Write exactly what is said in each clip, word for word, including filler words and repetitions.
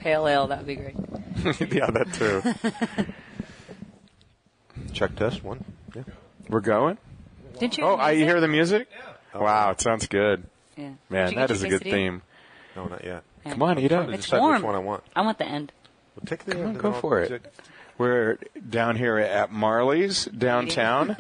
pale ale. That would be great. Yeah, that too. Check test one. Yeah. We're going? Did you? Oh, I music? hear the music? Yeah. Wow, it sounds good. Yeah. Man, Did you that get is a your good quesadilla? theme. No, not yet. Yeah. Come on, eat up. To It's decide warm. which one I want. I want the end. Well, take the Come on, end. go for it. We're down here at Marley's downtown,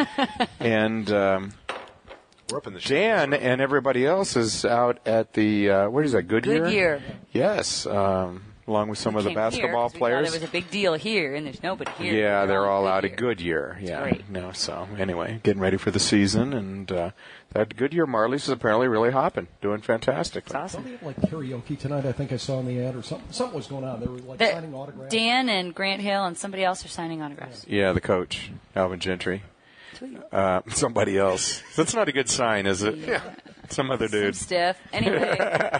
and um, We're up in the Dan and everybody else is out at the, uh, what is that, Goodyear? Goodyear. Yes, um, along with some We of the came here basketball 'cause we players. thought it was a big deal here, and there's nobody here. Yeah, they're all out at Goodyear. Goodyear. Yeah, great. no. So anyway, getting ready for the season, and uh, that Goodyear Marley's is apparently really hopping, doing fantastic. It's awesome. Don't they have like karaoke tonight? I think I saw in the ad or something. Something was going on. They were like The- signing autographs. Dan and Grant Hill and somebody else are signing autographs. Yeah, the coach, Alvin Gentry. Sweet. Uh, somebody else. That's not a good sign, is it? Yeah. Some other Some dude. stiff. Anyway,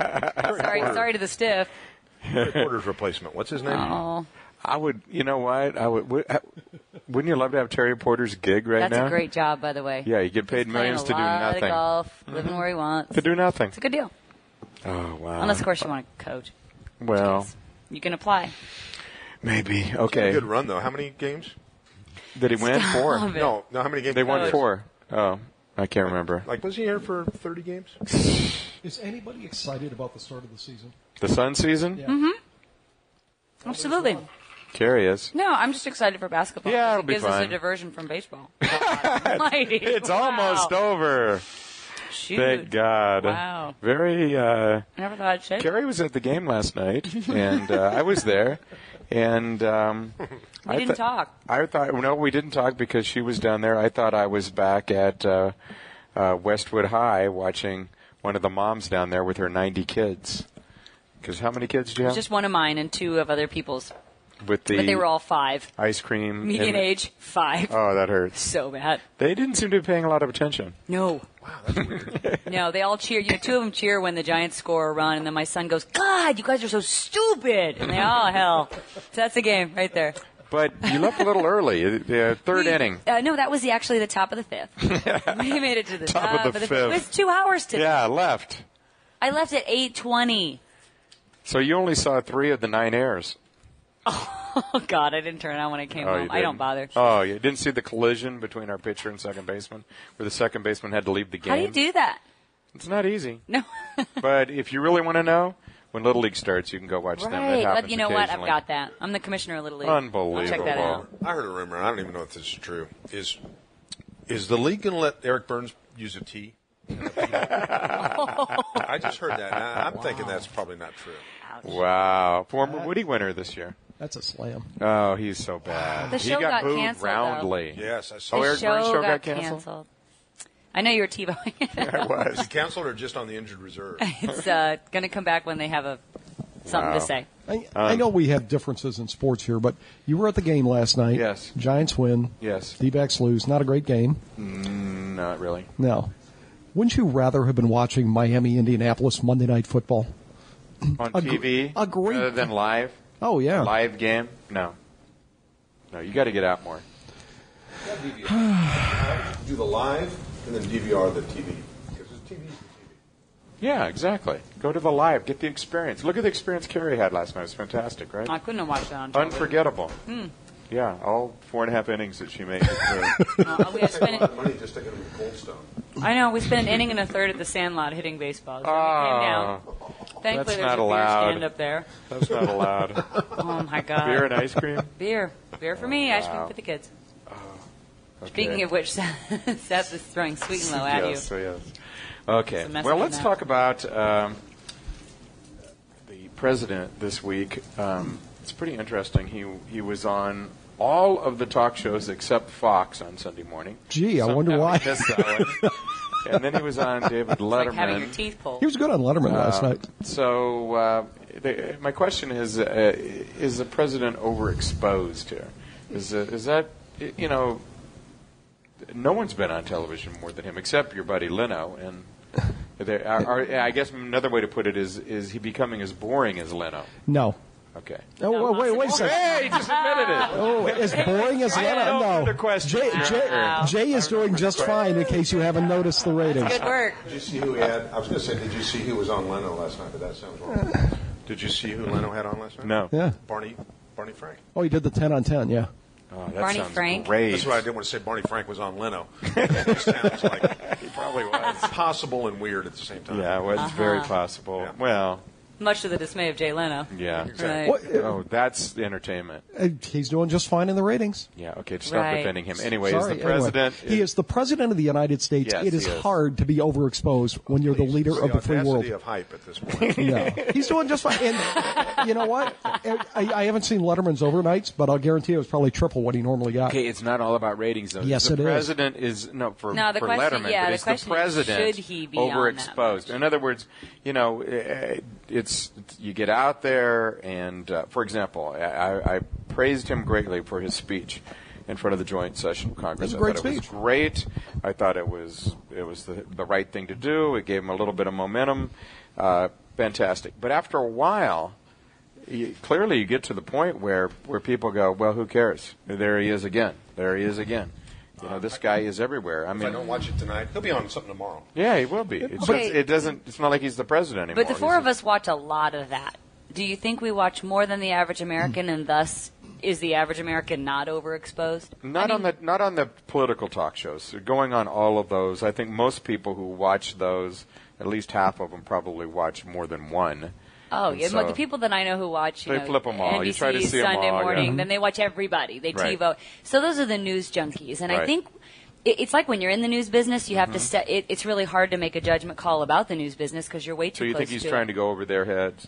sorry, sorry to the stiff. Porter's replacement. What's his name? Oh, I would, you know what? I would. would wouldn't you love to have Terry Porter's gig right that's now? a great job, by the way. Yeah, you get paid He's playing millions a to do lot nothing. Of golf, living where he wants. To do nothing. It's a good deal. Oh wow. Unless, of course, you want to coach. Well, You can apply. maybe. It's a Okay. good run though. How many games? Did he win? Four. Stop it. No, no. How many games? They won Coach. four. Oh, I can't remember. Like, was he here for thirty games? Is anybody excited about the start of the season? The Sun season? Yeah. Mm-hmm. Absolutely. Carrie is. No, I'm just excited for basketball. Yeah, 'cause it'll it be gives us fun. a diversion from baseball. Almighty. It's Wow. almost over. Shoot. Thank God. Wow. Very. Uh, I never thought I'd say Carrie was at the game last night, and uh, I was there, and um, We I didn't thought- talk. I thought no, we didn't talk because she was down there. I thought I was back at uh, uh, Westwood High watching one of the moms down there with her ninety kids. Because how many kids do you It have? was just one of mine and two of other people's. with the But they were all five. ice cream. Median and- age, five. Oh, that hurts. So bad. They didn't seem to be paying a lot of attention. No. Wow, that's weird. No, they all cheer. You know, two of them cheer when the Giants score a run, and then my son goes, God, you guys are so stupid. And they, oh, hell. So that's the game right there. But you left a little early. The third We- inning. Uh, no, that was the, actually the top of the fifth. We made it to the Top top, of the fifth. fifth. It was two hours today. Yeah, left. I left at eight twenty. So you only saw three of the nine airs. Oh, God, I didn't turn it on when I came Oh, home. you I don't didn't? bother. Oh, you didn't see the collision between our pitcher and second baseman, where the second baseman had to leave the game. How do you do that? It's not easy. No. But if you really want to know, when Little League starts, you can go watch them. It Right, happens but you know what? I've occasionally. got that. I'm the commissioner of Little League. Unbelievable. I'll check that out. I heard a rumor. I don't even know if this is true. Is is the league going to let Eric Burns use a tee? I just heard that. and I, I'm thinking that's probably not true. Wow. Former Woody winner this year. That's a slam. Oh, he's so bad. The he show got, got booed canceled, though. roundly. Yes, I saw. Oh, The Eric show, Burns' show got, got canceled? canceled. I know you were TiVoing it. Yeah, it was. Is he canceled or just on the injured reserve? It's uh, going to come back when they have a something Wow. to say. I, I know we have differences in sports here, but you were at the game last night. Yes. Giants win. Yes. D-backs lose. Not a great game. Mm, not really. No. Wouldn't you rather have been watching Miami, Indianapolis Monday Night Football? On A T V? gr- a great- Rather than live? Oh, yeah. Live game? No. No, you got to get out more. Do the live and then D V R the T V because it's T V. Yeah, exactly. Go to the live. Get the experience. Look at the experience Carrie had last night. It was fantastic, right? I couldn't have watched that on television. Unforgettable. Hmm. Yeah, all four and a half innings that she made. it through. Uh, we had spent it, Money just to get him in Cold Stone. I know. We spent an inning and a third at the Sandlot hitting baseballs. Then we came down. Thankfully, That's there's not a beer allowed. stand up there. That's not allowed. Oh my God! Beer and ice cream? Beer, beer for me. Ice cream wow. for the kids. Okay. Speaking of which, Seth is throwing sweet and low at yes, you. yes. Okay. It's a mess Well, on let's that. talk about um, the president this week. Um, it's pretty interesting. He he was on all of the talk shows except Fox on Sunday morning. Gee, I wonder Somehow why. he missed that one. And then he was on David Letterman. Like having your teeth pulled. He was good on Letterman last Uh, night. So uh, the, my question is: uh, is the president overexposed here? Is uh, is that you know? No one's been on television more than him, except your buddy Leno. And there are, are, I guess another way to put it is: is he becoming as boring as Leno? No. Okay. Oh, wait, wait, wait a second. Hey, he just admitted it. Oh, as boring as I have Leno? no No. further questions. Jay, Jay, Wow. Jay is doing just fine in case you haven't noticed the ratings. Good work. Did you see who he had? I was going to say, did you see who was on Leno last night? But that sounds wrong. Did you see who Leno had on last night? No. Yeah. Barney, Barney Frank. Oh, he did the ten on ten, yeah. Oh, that Barney sounds Frank? great. That's why I didn't want to say Barney Frank was on Leno. It sounds like He probably was. possible and weird at the same time. Yeah, well, it's very Uh-huh. possible. Yeah. Well, Much to the dismay of Jay Leno. yeah. Right. What- Oh, that's the entertainment. Uh, He's doing just fine in the ratings. Yeah, okay, stop Right. defending him. Anyway, Sorry, is the president... anyway. He is the president of the United States. Yes, it is, he is. hard to be overexposed when you're the Please, leader it's of the free world. audacity of hype at this point. Yeah, he's doing just fine. And you know what? I, I haven't seen Letterman's overnights, but I'll guarantee it was probably triple what he normally got. Okay, it's not all about ratings, though. Yes, the it is. president is no for, No, the for question- Letterman, yeah, but the it's the question is, president should he be on that overexposed. much? In other words, you know, eh, it's you get out there, and uh, for example, I, I praised him greatly for his speech in front of the joint session of Congress. It was a great I thought it speech. was great. I thought it was it was the the right thing to do. It gave him a little bit of momentum. Uh, fantastic. But after a while. You, clearly, you get to the point where, where people go, well, who cares? There he is again. There he is again. You know, this guy is everywhere. I If mean, I don't watch it tonight, he'll be on something tomorrow. yeah, he will be. It's, Okay. it's, it doesn't. It's not like he's the president anymore. But the four He's of us watch a lot of that. Do you think we watch more than the average American, and thus is the average American not overexposed? Not I on mean, the not on the political talk shows. Going on all of those, I think most people who watch those, at least half of them, probably watch more than one. Oh, And yeah. so- the people that I know who watch, you They know, flip 'em all. N B C You try to see 'em Sunday all, yeah. morning, Mhm. then they watch everybody. They Right. TiVo. So those are the news junkies, and I Right. think it, it's like when you're in the news business, you have Mm-hmm. to. St- it, it's really hard to make a judgment call about the news business because you're way too So you close think he's to trying it. to go over their heads?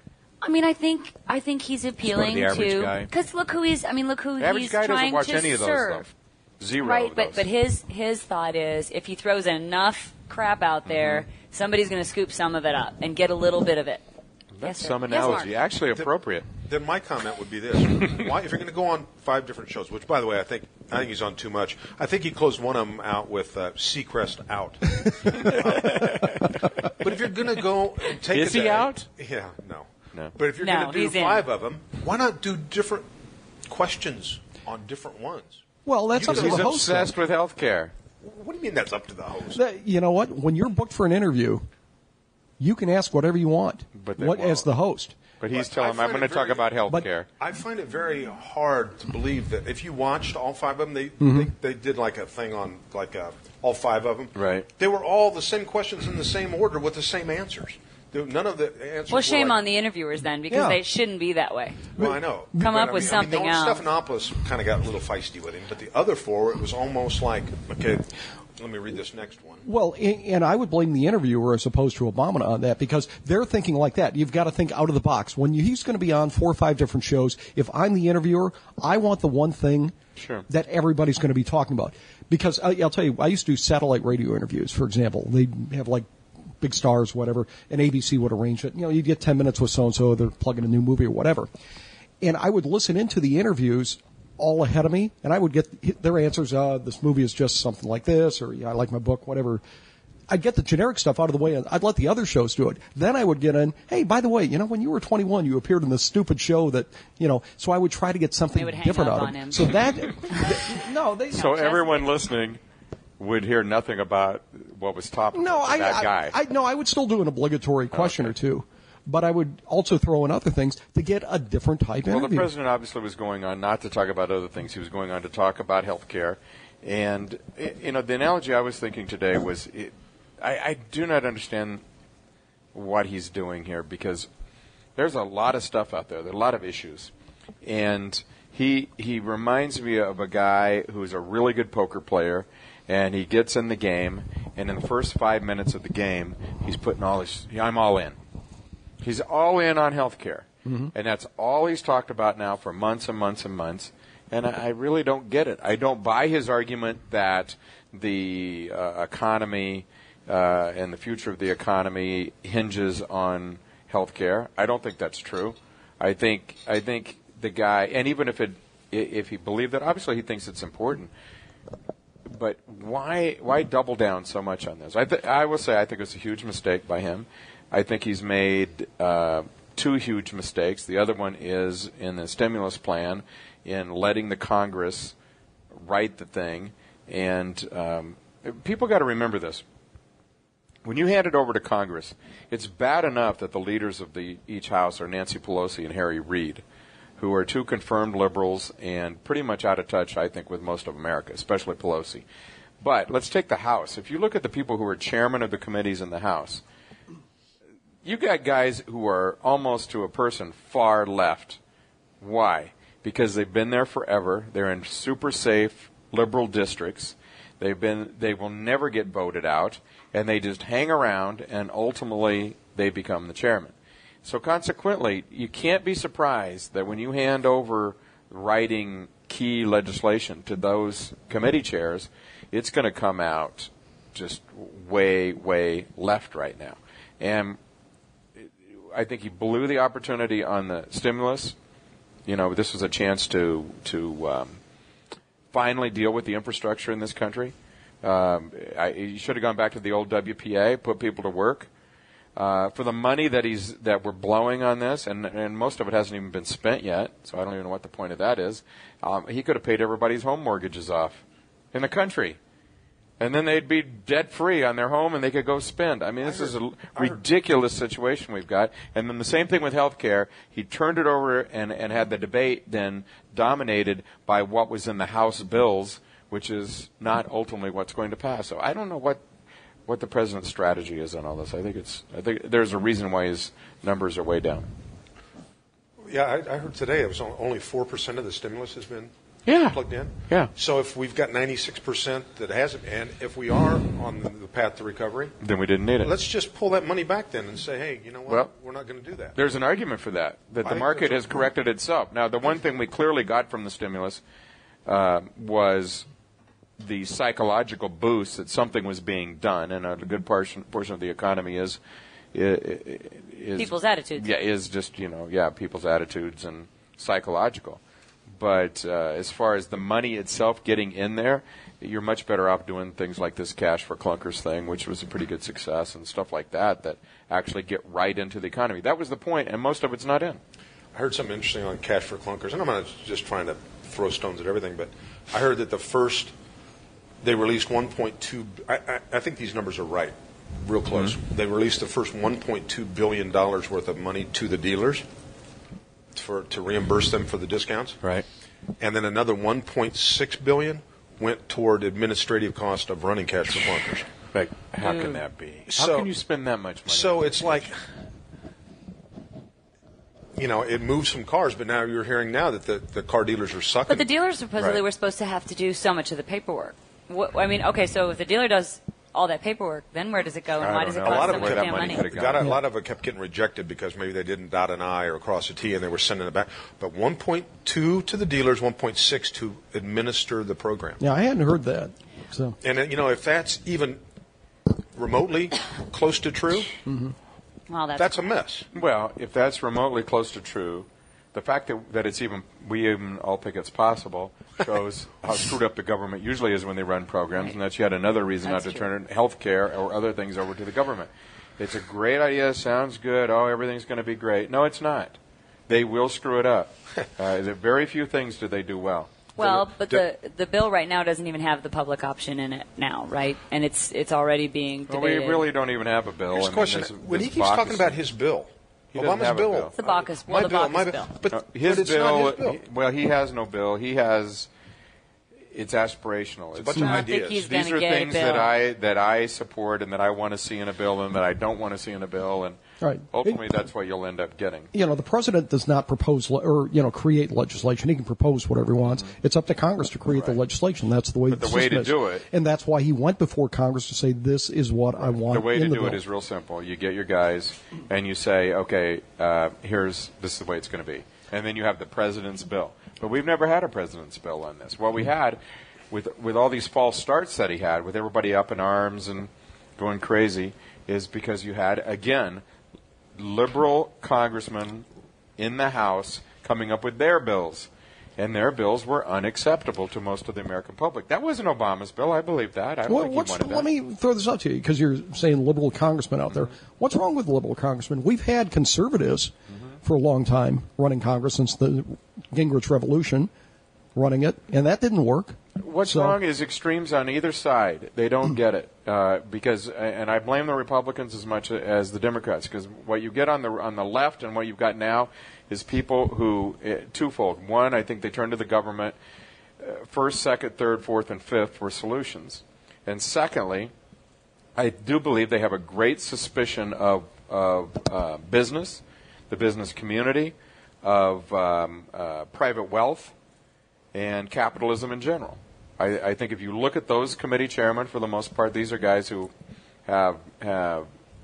I mean, I think I think he's appealing the average guy. to because look who he's. I mean, look who The average he's guy doesn't trying watch to any of those, serve. though. Zero Right, of but those. but his his thought is if he throws enough crap out there, Mm-hmm. somebody's going to scoop some of it up and get a little bit of it. That's Yes, sir. some Yes, analogy. Mark. Actually appropriate. Then my comment would be this: Why, if you're going to go on five different shows, which, by the way, I think I think he's on too much. I think he closed one of them out with uh, Seacrest out. Uh, but if you're going to go and take Is a he day- out? Yeah, no. No. But if you're No, going to do he's in. five of them, why not do different questions on different ones? Well, that's up You to know, the He's host. obsessed with health care. What do you mean that's up to the host? That- You know what? When you're booked for an interview, you can ask whatever you want. But they what won't. as the host? But he's But telling I him, I'm find going to it talk very- about health but- care. I find it very hard to believe that if you watched all five of them, they Mm-hmm. they, they did like a thing on like uh all five of them. Right. They were all the same questions in the same order with the same answers. There- None of the answers. Well, were shame like, on the interviewers then because Yeah. they shouldn't be that way. Well, I know. Come But, up I with mean, I mean, something no, else. Stephanopoulos kind of got a little feisty with him, but the other four, it was almost like, okay, let me read this next one. Well, a- and I would blame the interviewer as opposed to Obama on that because they're thinking like that. You've got to think out of the box. When you, he's going to be on four or five different shows, if I'm the interviewer, I want the one thing Sure. that everybody's going to be talking about. Because I, I'll tell you, I used to do satellite radio interviews, for example. They'd have like big stars, whatever, and A B C would arrange it. You know, you'd get ten minutes with so-and-so, they're plugging a new movie or whatever. And I would listen into the interviews all ahead of me, and I would get their answers, uh, this movie is just something like this, or yeah, I like my book, whatever. I'd get the generic stuff out of the way, and I'd let the other shows do it. Then I would get in, hey, by the way, you know, when you were twenty-one, you appeared in this stupid show that, you know, so I would try to get something They would hang different up out on of him. it. So that, th- no, they, So Chester. everyone listening would hear nothing about what was topical no, for I, that I, guy. I, no, I would still do an obligatory question or two, but I would also throw in other things to get a different type Well, the interview. president obviously was going on not to talk about other things. He was going on to talk about health care. And, i- you know, the analogy I was thinking today was it, I, I do not understand what he's doing here because there's a lot of stuff out there. There are a lot of issues. And he he reminds me of a guy who's a really good poker player, and he gets in the game, and in the first five minutes of the game, he's putting all his, I'm all in. He's all in on health care. And that's all he's talked about now for months and months and months. And I, I really don't get it. I don't buy his argument that the uh, economy uh, and the future of the economy hinges on health care. I don't think that's true. I think I think the guy, and even if it if he believed that, obviously he thinks it's important. But why why double down so much on this? I th- I will say I think it's a huge mistake by him. I think he's made uh, two huge mistakes. The other one is in the stimulus plan, in letting the Congress write the thing. And um, people got to remember this. when you hand it over to Congress, it's bad enough that the leaders of the each house are Nancy Pelosi and Harry Reid, who are two confirmed liberals and pretty much out of touch, I think, with most of America, especially Pelosi. But let's take the House. If you look at the people who are chairman of the committees in the House, you got guys who are almost to a person far left. Why? Because they've been there forever. They're in super safe liberal districts. They've been. They will never get voted out, and they just hang around, and ultimately they become the chairman. So consequently, you can't be surprised that when you hand over writing key legislation to those committee chairs, it's going to come out just way, way left right now. And I think he blew the opportunity on the stimulus. You know, this was a chance to to um, finally deal with the infrastructure in this country. Um, I, he should have gone back to the old W P A, put people to work. Uh, for the money that he's that we're blowing on this, and, and most of it hasn't even been spent yet, so I don't even know what the point of that is. Um, he could have paid everybody's home mortgages off in the country. And then they'd be debt-free on their home, and they could go spend. I mean, this is a ridiculous situation we've got. And then the same thing with health care. He turned it over and, and had the debate then dominated by what was in the House bills, which is not ultimately what's going to pass. So I don't know what what the president's strategy is on all this. I think it's I think there's a reason why his numbers are way down. Yeah, I, I heard today it was only four percent of the stimulus has been Yeah. plugged in. Yeah. So if we've got ninety-six percent that hasn't, and if we are on the, the path to recovery, Then we didn't need it. let's just pull that money back then and say, hey, you know what? Well, We're not going to do that. There's an argument for that, that I the think market there's has a- corrected itself. Now, the one thing we clearly got from the stimulus uh, was the psychological boost that something was being done, and a good portion, portion of the economy is, is People's attitudes. Yeah, is just, you know, yeah, people's attitudes and psychological. But uh, as far as the money itself getting in there, you're much better off doing things like this Cash for Clunkers thing, which was a pretty good success, and stuff like that that actually get right into the economy. That was the point, and most of it's not in. I heard something interesting on Cash for Clunkers, and I'm not just trying to throw stones at everything, but I heard that the first, they released one point two, I, I, I think these numbers are right, real close. Mm-hmm. They released the first one point two billion dollars worth of money to the dealers for to reimburse them for the discounts. Right. And then another one point six billion dollars went toward administrative cost of running Cash for Clunkers. Like, how can that be? How So- can you spend that much money? So it's like, you know, it moves some cars, but now you're hearing now that the, the car dealers are sucking. But the dealers supposedly Right. were supposed to have to do so much of the paperwork. What, I mean, okay, so if the dealer does all that paperwork, then where does it go, and I why don't does it know. A cost lot so of much where that damn money money? could've Got a gone. lot of it kept getting rejected because maybe they didn't dot an I or cross a T, and they were sending it back. But one point two to the dealers, one point six to administer the program. Yeah, I hadn't heard that. So And uh, you know, if that's even remotely close to true, Well, that's, that's a mess. Well, if that's remotely close to true, the fact that, that it's even we even all think it's possible shows how screwed up the government usually is when they run programs, Right. and that's yet another reason That's not to true. turn health care or other things over to the government. It's a great idea, sounds good, oh, everything's going to be great. No, it's not. They will screw it up. Uh, there very few things do they do well. Well, but the- the the bill right now doesn't even have the public option in it now, right? And it's it's already being Well, we debated. really don't even have a bill. Here's I a mean, question: this- when he this keeps Bacchus talking about thing. his bill, He doesn't Obama's have a bill, bill. It's the Bacchus, my well, the bill, Bacchus my bill. but, Uh, his but it's bill, not his bill. well, he has no bill. He has. It's aspirational. It's, bunch of I don't ideas. think he's these going to are get things a bill. that I that I support and that I want to see in a bill and that I don't want to see in a bill, and Right. ultimately that's what you'll end up getting. you know, the president does not propose le- or you know create legislation. He can propose whatever he wants. It's up to Congress to create the legislation. That's the way. But the the way system to is. do it- and that's why he went before Congress to say this is what I want. The way in to the do bill. it is real simple. You get your guys and you say, okay, uh, here's this is the way it's going to be, and then you have the president's bill. But we've never had a president's bill on this. What we had with with all these false starts that he had, with everybody up in arms and going crazy, is because you had again liberal congressmen in the House coming up with their bills. And their bills were unacceptable to most of the American public. That wasn't Obama's bill. I believe that. I don't Well, think he what's, wanted that. let me throw this out to you because you're saying liberal congressmen out there. What's wrong with liberal congressmen? We've had conservatives for a long time running Congress since the Gingrich Revolution, running it, and that didn't work. Well, what's So- wrong is extremes on either side. They don't get it uh, because, and I blame the Republicans as much as the Democrats, because what you get on the on the left and what you've got now is people who uh, twofold. One, I think they turn to the government. Uh, first, second, third, fourth, and fifth for solutions. And secondly, I do believe they have a great suspicion of of uh, business, the business community, of um, uh, private wealth, and capitalism in general. I, I think if you look at those committee chairmen, for the most part, these are guys who have have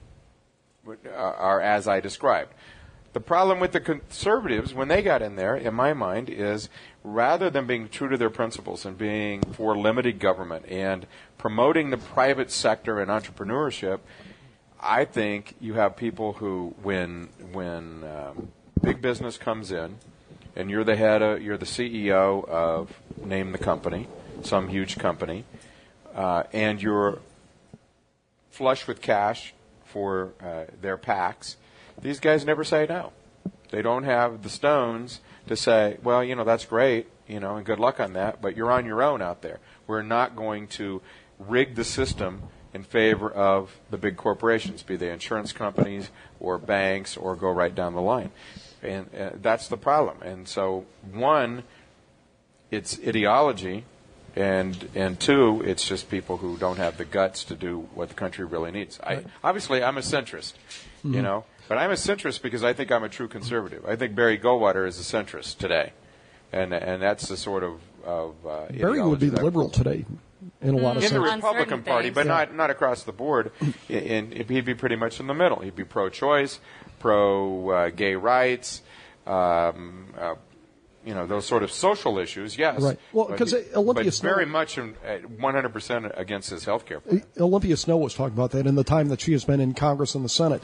are as I described. The problem with the conservatives, when they got in there, in my mind, is rather than being true to their principles and being for limited government and promoting the private sector and entrepreneurship, I think you have people who, when when um, big business comes in, and you're the head of, you're the C E O of, name the company, some huge company, uh, and you're flush with cash for uh, their PACs, these guys never say no. They don't have the stones to say, well, you know, that's great, you know, and good luck on that, but you're on your own out there. We're not going to rig the system in favor of the big corporations, be they insurance companies or banks or go right down the line. And uh, that's the problem. And so, one, it's ideology, and and two, it's just people who don't have the guts to do what the country really needs. I, obviously, I'm a centrist, mm-hmm. you know, but I'm a centrist because I think I'm a true conservative. I think Barry Goldwater is a centrist today, and and that's the sort of, of uh, Barry would be the liberal today. In a lot of in sense. the Republican Party, but yeah. not not across the board. And he'd be pretty much in the middle. He'd be pro-choice, pro-gay uh, rights, um, uh, you know, those sort of social issues. Yes, right. Well, because Olympia but Snow, very much one hundred percent against his health care plan. Olympia Snow was talking about that in the time that she has been in Congress and the Senate.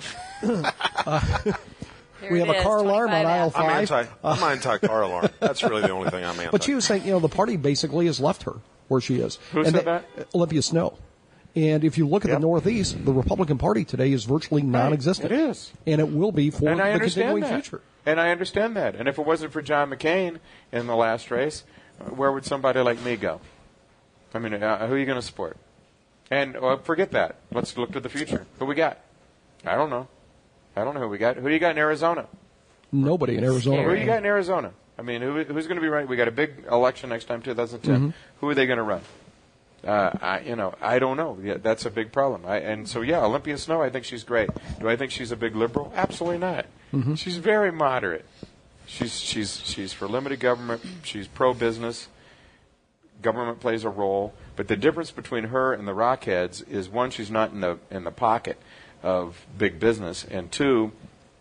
uh, we have a car alarm on aisle five. I'm anti. I'm anti-car alarm. That's really the only thing I'm anti. But she was saying, you know, the party basically has left her where she is. Who and said they, that? Olympia Snow. And if you look at Yep. the Northeast, the Republican Party today is virtually non-existent. It is. And it will be for And I the understand continuing that. future. And I understand that. And if it wasn't for John McCain in the last race, where would somebody like me go? I mean, uh, who are you going to support? And uh, forget that. Let's look to the future. Who we got? I don't know. I don't know who we got. Who do you got in Arizona? Nobody in Arizona. Who do you got in Arizona? I mean, who, who's going to be running? We got a big election next time, twenty ten. Mm-hmm. Who are they going to run? Uh, I, you know, I don't know. Yeah, that's a big problem. I, and so, yeah, Olympia Snow, I think she's great. Do I think she's a big liberal? Absolutely not. Mm-hmm. She's very moderate. She's she's she's for limited government. She's pro-business. Government plays a role, but the difference between her and the Rockheads is one, she's not in the in the pocket of big business, and two,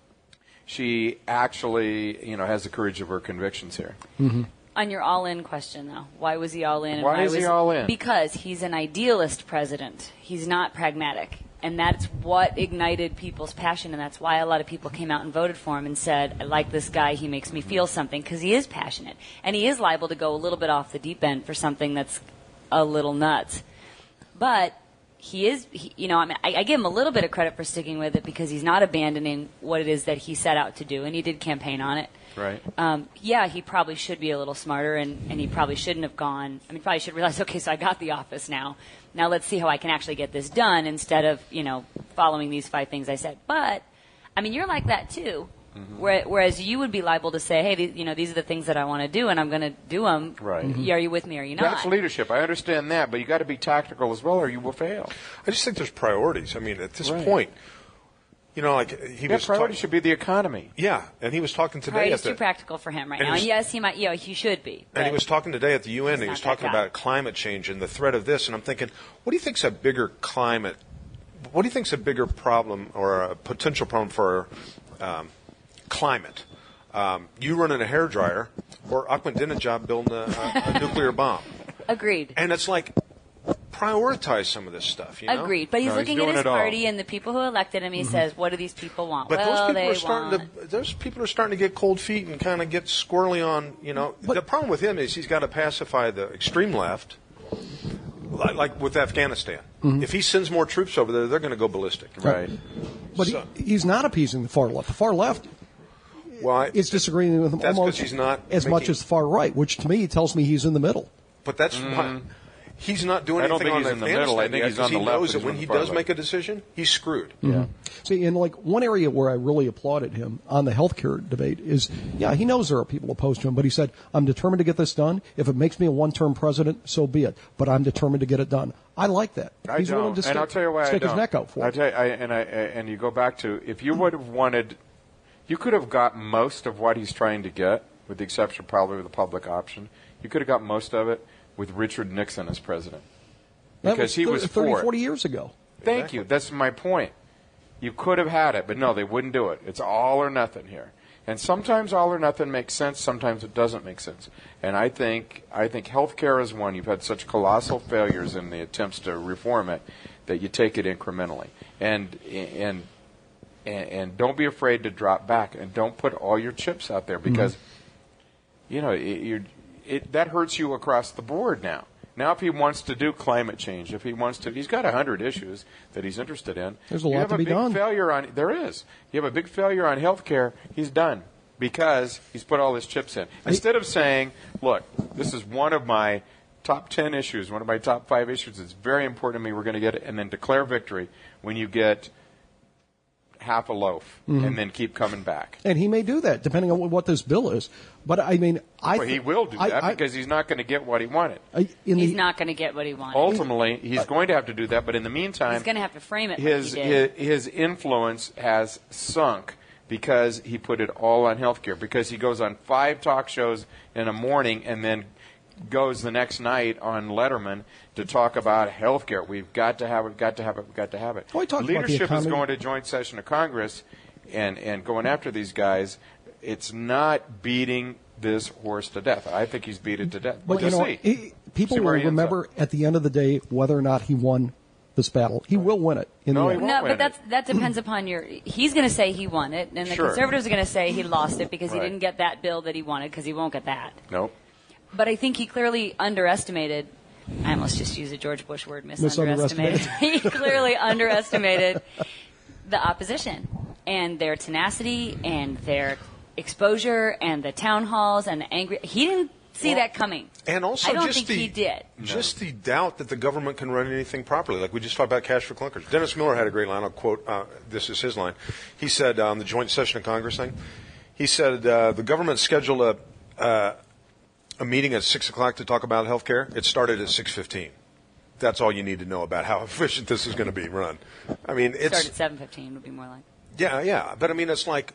she actually, you know, has the courage of her convictions here. Mm-hmm. On your all-in question, though, why was he all in? And Why why is was he all in? Because he's an idealist president. He's not pragmatic, and that's what ignited people's passion, and that's why a lot of people came out and voted for him and said, "I like this guy. He makes me feel something," because he is passionate, and he is liable to go a little bit off the deep end for something that's a little nuts. But he is, he, you know, I mean, I, I give him a little bit of credit for sticking with it because he's not abandoning what it is that he set out to do, and he did campaign on it. Right. Um, yeah, he probably should be a little smarter, and, and he probably shouldn't have gone. I mean, probably should realize, okay, so I got the office now. Now let's see how I can actually get this done instead of, you know, following these five things I said. But, I mean, you're like that too. Mm-hmm. Where, whereas you would be liable to say, hey, th- you know, these are the things that I want to do, and I'm going to do them. Right. Mm-hmm. Are you with me or are you not? That's leadership. I understand that, but you got to be tactical as well, or you will fail. I just think there's priorities. I mean, at this Right. point, you know, like he Yeah, was priority talk- should be the economy. Yeah, and he was talking today Priority's at the too practical for him right and now. he was- And yes, he might, you know, he should be. And he but- was talking today at the U N, and he He's was not that talking guy. about climate change and the threat of this. And I'm thinking, what do you think's a bigger climate? What do you think's a bigger problem or a potential problem for um, climate? Um, you running a hairdryer or Ahmadinejad building a, a, a nuclear bomb? Agreed. And it's like, prioritize some of this stuff. You know? Agreed. But he's No, he's looking doing at his it all. party and the people who elected him. He says, what do these people want? But well, those people they are starting want... to. Those people are starting to get cold feet and kind of get squirrely on. You know, But- the problem with him is he's got to pacify the extreme left, like, like with Afghanistan. Mm-hmm. If he sends more troops over there, they're going to go ballistic. Right. But So- he, he's not appeasing the far left. The far left Well, I, is disagreeing with him That's 'cause almost he's not as much making- as the far right, which to me tells me he's in the middle. But that's Mm. why he's not doing I don't anything think on he's in the middle. I Afghanistan think yet, he's on 'cause the he left, knows but that he's when on he the far does left. make a decision, he's screwed. Yeah. See, and like one area where I really applauded him on the healthcare debate is, yeah, he knows there are people opposed to him, but he said, I'm determined to get this done. If it makes me a one-term president, so be it. But I'm determined to get it done. I like that. I He's don't. willing to and stick, I'll tell you why stick I his don't. neck out for I it. tell you, I, and I and you go back to if you would have wanted, you could have got most of what he's trying to get, with the exception probably of the public option. You could have got most of it with Richard Nixon as president, That because was he thir- was thirty, for it. forty years ago. Thank Exactly. you. That's my point. You could have had it, but no, they wouldn't do it. It's all or nothing here. And sometimes all or nothing makes sense. Sometimes it doesn't make sense. And I think I think healthcare is one. You've had such colossal failures in the attempts to reform it that you take it incrementally. And and and, and don't be afraid to drop back. And don't put all your chips out there because mm-hmm. you know it, you're, it that hurts you across the board now. Now, if he wants to do climate change, if he wants to, he's got a hundred issues that he's interested in. There's a lot you have to a be big done. Failure on there is. You have a big failure on healthcare. He's done because he's put all his chips in. Instead of saying, "Look, this is one of my top ten issues, one of my top five issues. It's very important to me. We're going to get it," and then declare victory when you get half a loaf, Mm-hmm. and then keep coming back. And he may do that, depending on what this bill is. But, I mean, I... Well, he th- will do I- that I- because he's not going to get what he wanted. I- in He's the- not going to get what he wanted. Ultimately, he's going to have to do that, but in the meantime, He's going to have to frame it his, like he did. his his influence has sunk because he put it all on healthcare. Because he goes on five talk shows in a morning and then goes the next night on Letterman to talk about healthcare. We've got to have it. We've got to have it. We've got to have it. Oh, he talked about the Leadership is economy. going to joint session of Congress and and going after these guys. It's not beating this horse to death. I think he's beat it to death. But, We'll you know, see. he, people See will where he ends remember up. at the end of the day whether or not he won this battle. He will win it in No, the he end. won't. No, win but that's, it. that depends upon your. He's going to say he won it, and the Sure. conservatives are going to say he lost it because Right. he didn't get that bill that he wanted because he won't get that. Nope. But I think he clearly underestimated. I almost just used a George Bush word, misunderestimated. Misunderestimated. He clearly underestimated the opposition and their tenacity and their exposure and the town halls and the angry. He didn't see Well, that coming. And also I don't just think the, he did. Just the doubt that the government can run anything properly. Like we just talked about cash for clunkers. Dennis Miller had a great line. I'll quote, uh, this is his line. He said uh, on the joint session of Congress thing, he said uh, the government scheduled a, uh, a meeting at six o'clock to talk about health care. It started at six fifteen. That's all you need to know about how efficient this is going to be run. I mean, Start it's... at seven fifteen would be more like. Yeah, yeah. But I mean, it's like,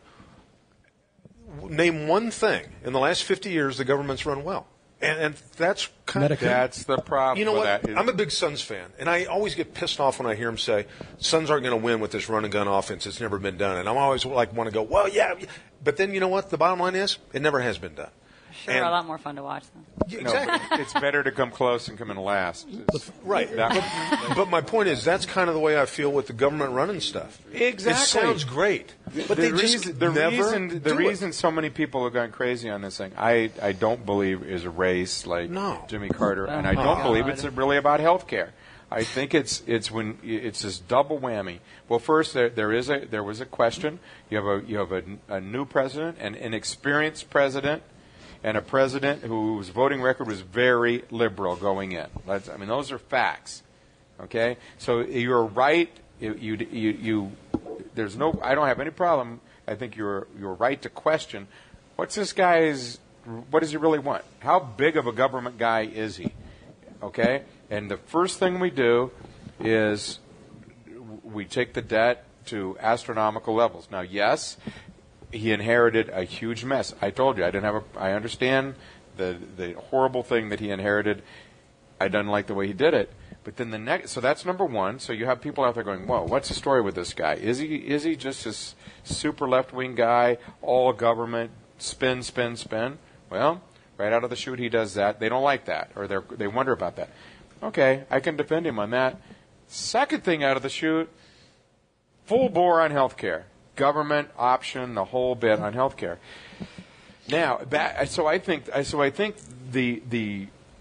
name one thing. In the last fifty years, the government's run well. And, and that's kind of... Medicaid. That's the problem. You know with what? That is- I'm a big Suns fan, and I always get pissed off when I hear him say, Suns aren't going to win with this run and gun offense. It's never been done. And I'm always like, want to go, well, yeah. yeah. But then you know what? The bottom line is, it never has been done. Sure, And- a lot more fun to watch them. Yeah, No, exactly. but it's better to come close and come in last. It's- Right. that- But my point is, that's kind of the way I feel with the government running stuff. Exactly. It sounds great, but the they reason, just the never reason the do it. reason so many people have gone crazy on this thing, I, I don't believe is a race like No. Jimmy Carter, and Oh, I don't God. believe it's really about health care. I think it's it's when it's this double whammy. Well, first there there is a there was a question. You have a you have a, a new president and an experienced president. And a president whose voting record was very liberal going in. Let's, I mean, those are facts. Okay, so you're right. You, you, you, you, there's no. I don't have any problem. I think you're you're right to question what's this guy's. What does he really want? How big of a government guy is he? Okay, and the first thing we do is we take the debt to astronomical levels. Now, yes. He inherited a huge mess. I told you I didn't have a. I understand the the horrible thing that he inherited. I didn't like the way he did it. But then the next, so that's number one. So you have people out there going, "Whoa, what's the story with this guy? Is he is he just this super left wing guy, all government, spin, spin, spin?" Well, right out of the chute, he does that. They don't like that, or they they wonder about that. Okay, I can defend him on that. Second thing out of the chute, full bore on health care. Government option, the whole bit on healthcare. Now, that, so I think, so I think the the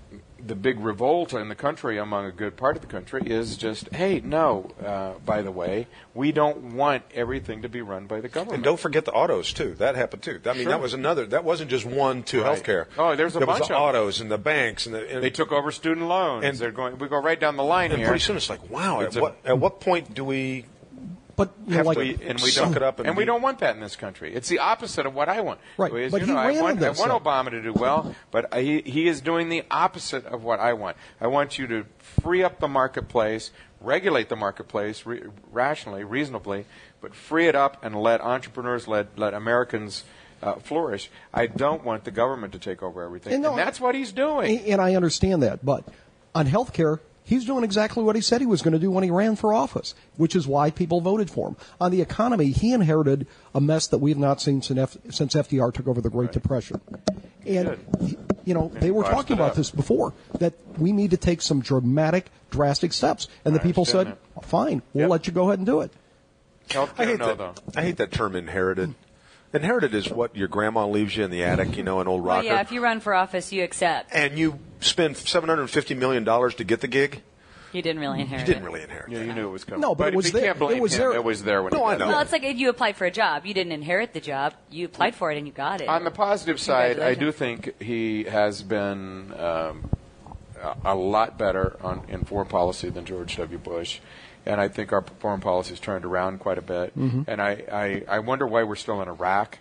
the big revolt in the country among a good part of the country is just, hey, no, uh, by the way, we don't want everything to be run by the government. And don't forget the autos, too. That happened, too. I mean, Sure. that was another, that wasn't just one to Right. healthcare. Oh, there's a there bunch was the of them. autos and the banks. And, the, and They took over student loans. And- They're going. We go right down the line and here. pretty soon it's like, wow, at It's a- what, at what point do we But you know, have like, to we, and we suck don't it up? And, and we be- don't want that in this country. It's the opposite of what I want. Right, Is, but you he know, I ran want, into I this, want though. Obama to do well, but he he is doing the opposite of what I want. I want you to free up the marketplace, regulate the marketplace re- rationally, reasonably, but free it up and let entrepreneurs, let let Americans uh, flourish. I don't want the government to take over everything, And and, no, that's what he's doing. And I understand that, but on health care, he's doing exactly what he said he was going to do when he ran for office, which is why people voted for him. On the economy, he inherited a mess that we've not seen since F- since F D R took over the Great Right. Depression. And, did. he- you know, And they he were botched talking it about up. this before, that we need to take some dramatic, drastic steps. And the I people said, understand fine, we'll Yep. let you go ahead and do it. I Healthcare, hate, no, that, though. I hate that term inherited. Inherited is what your grandma leaves you in the attic, you know, an old Well, rocker. yeah, if you run for office, you accept. and you spend seven hundred fifty million dollars to get the gig. You didn't really inherit You didn't it. really inherit Yeah, that. you knew it was coming. No, but it was you there- can't blame it was him. there- It was there when No, he I did know. it. Well, it's like if you applied for a job. You didn't inherit the job. You applied for it and you got it. On the positive side, I do Congratulations. think he has been um, a, a lot better on, in foreign policy than George W. Bush. And I think our foreign policy has turned around quite a bit. Mm-hmm. And I, I, I wonder why we're still in Iraq.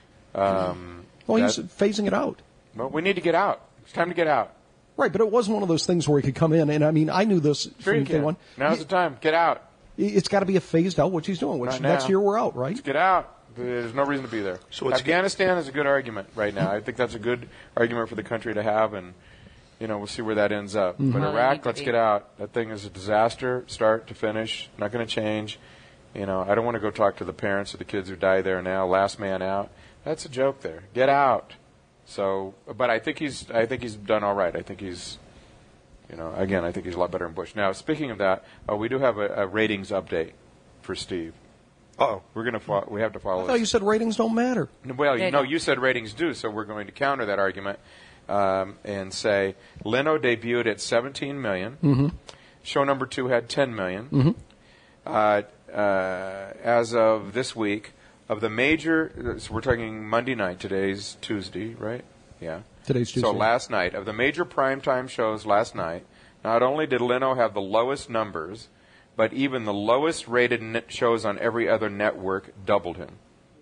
Um, Well, he's that- phasing it out. well, we need to get out. It's time to get out. Right, but it wasn't one of those things where he could come in. And I mean, I knew this Sure you from day can. one. Now's the time. Get out. It's got to be a phased out, which he's doing, which Not next now. year we're out, right? Let's get out. There's no reason to be there. So it's- Afghanistan is a good argument right now. I think that's a good argument for the country to have, and you know we'll see where that ends up. But Well, they need Iraq, to let's be. get out. That thing is a disaster, start to finish. Not going to change. You know, I don't want to go talk to the parents of the kids who die there now. Last man out. That's a joke there. Get out. So, but I think he's. I think he's done all right. I think he's. You know, again, I think he's a lot better than Bush. Now, speaking of that, uh, we do have a, a ratings update for Steve. Uh-oh. We're going to. Fo- we have to follow. I thought this. you said ratings don't matter. Well, you They know, don't. you said ratings do, so we're going to counter that argument um, and say Leno debuted at seventeen million. Mm-hmm. Show number two had ten million. Uh, uh, as of this week, of the major, so we're talking Monday night. Today's Tuesday, right? Yeah. Today's So Tuesday. last night, of the major primetime shows last night, not only did Leno have the lowest numbers, but even the lowest rated net shows on every other network doubled him.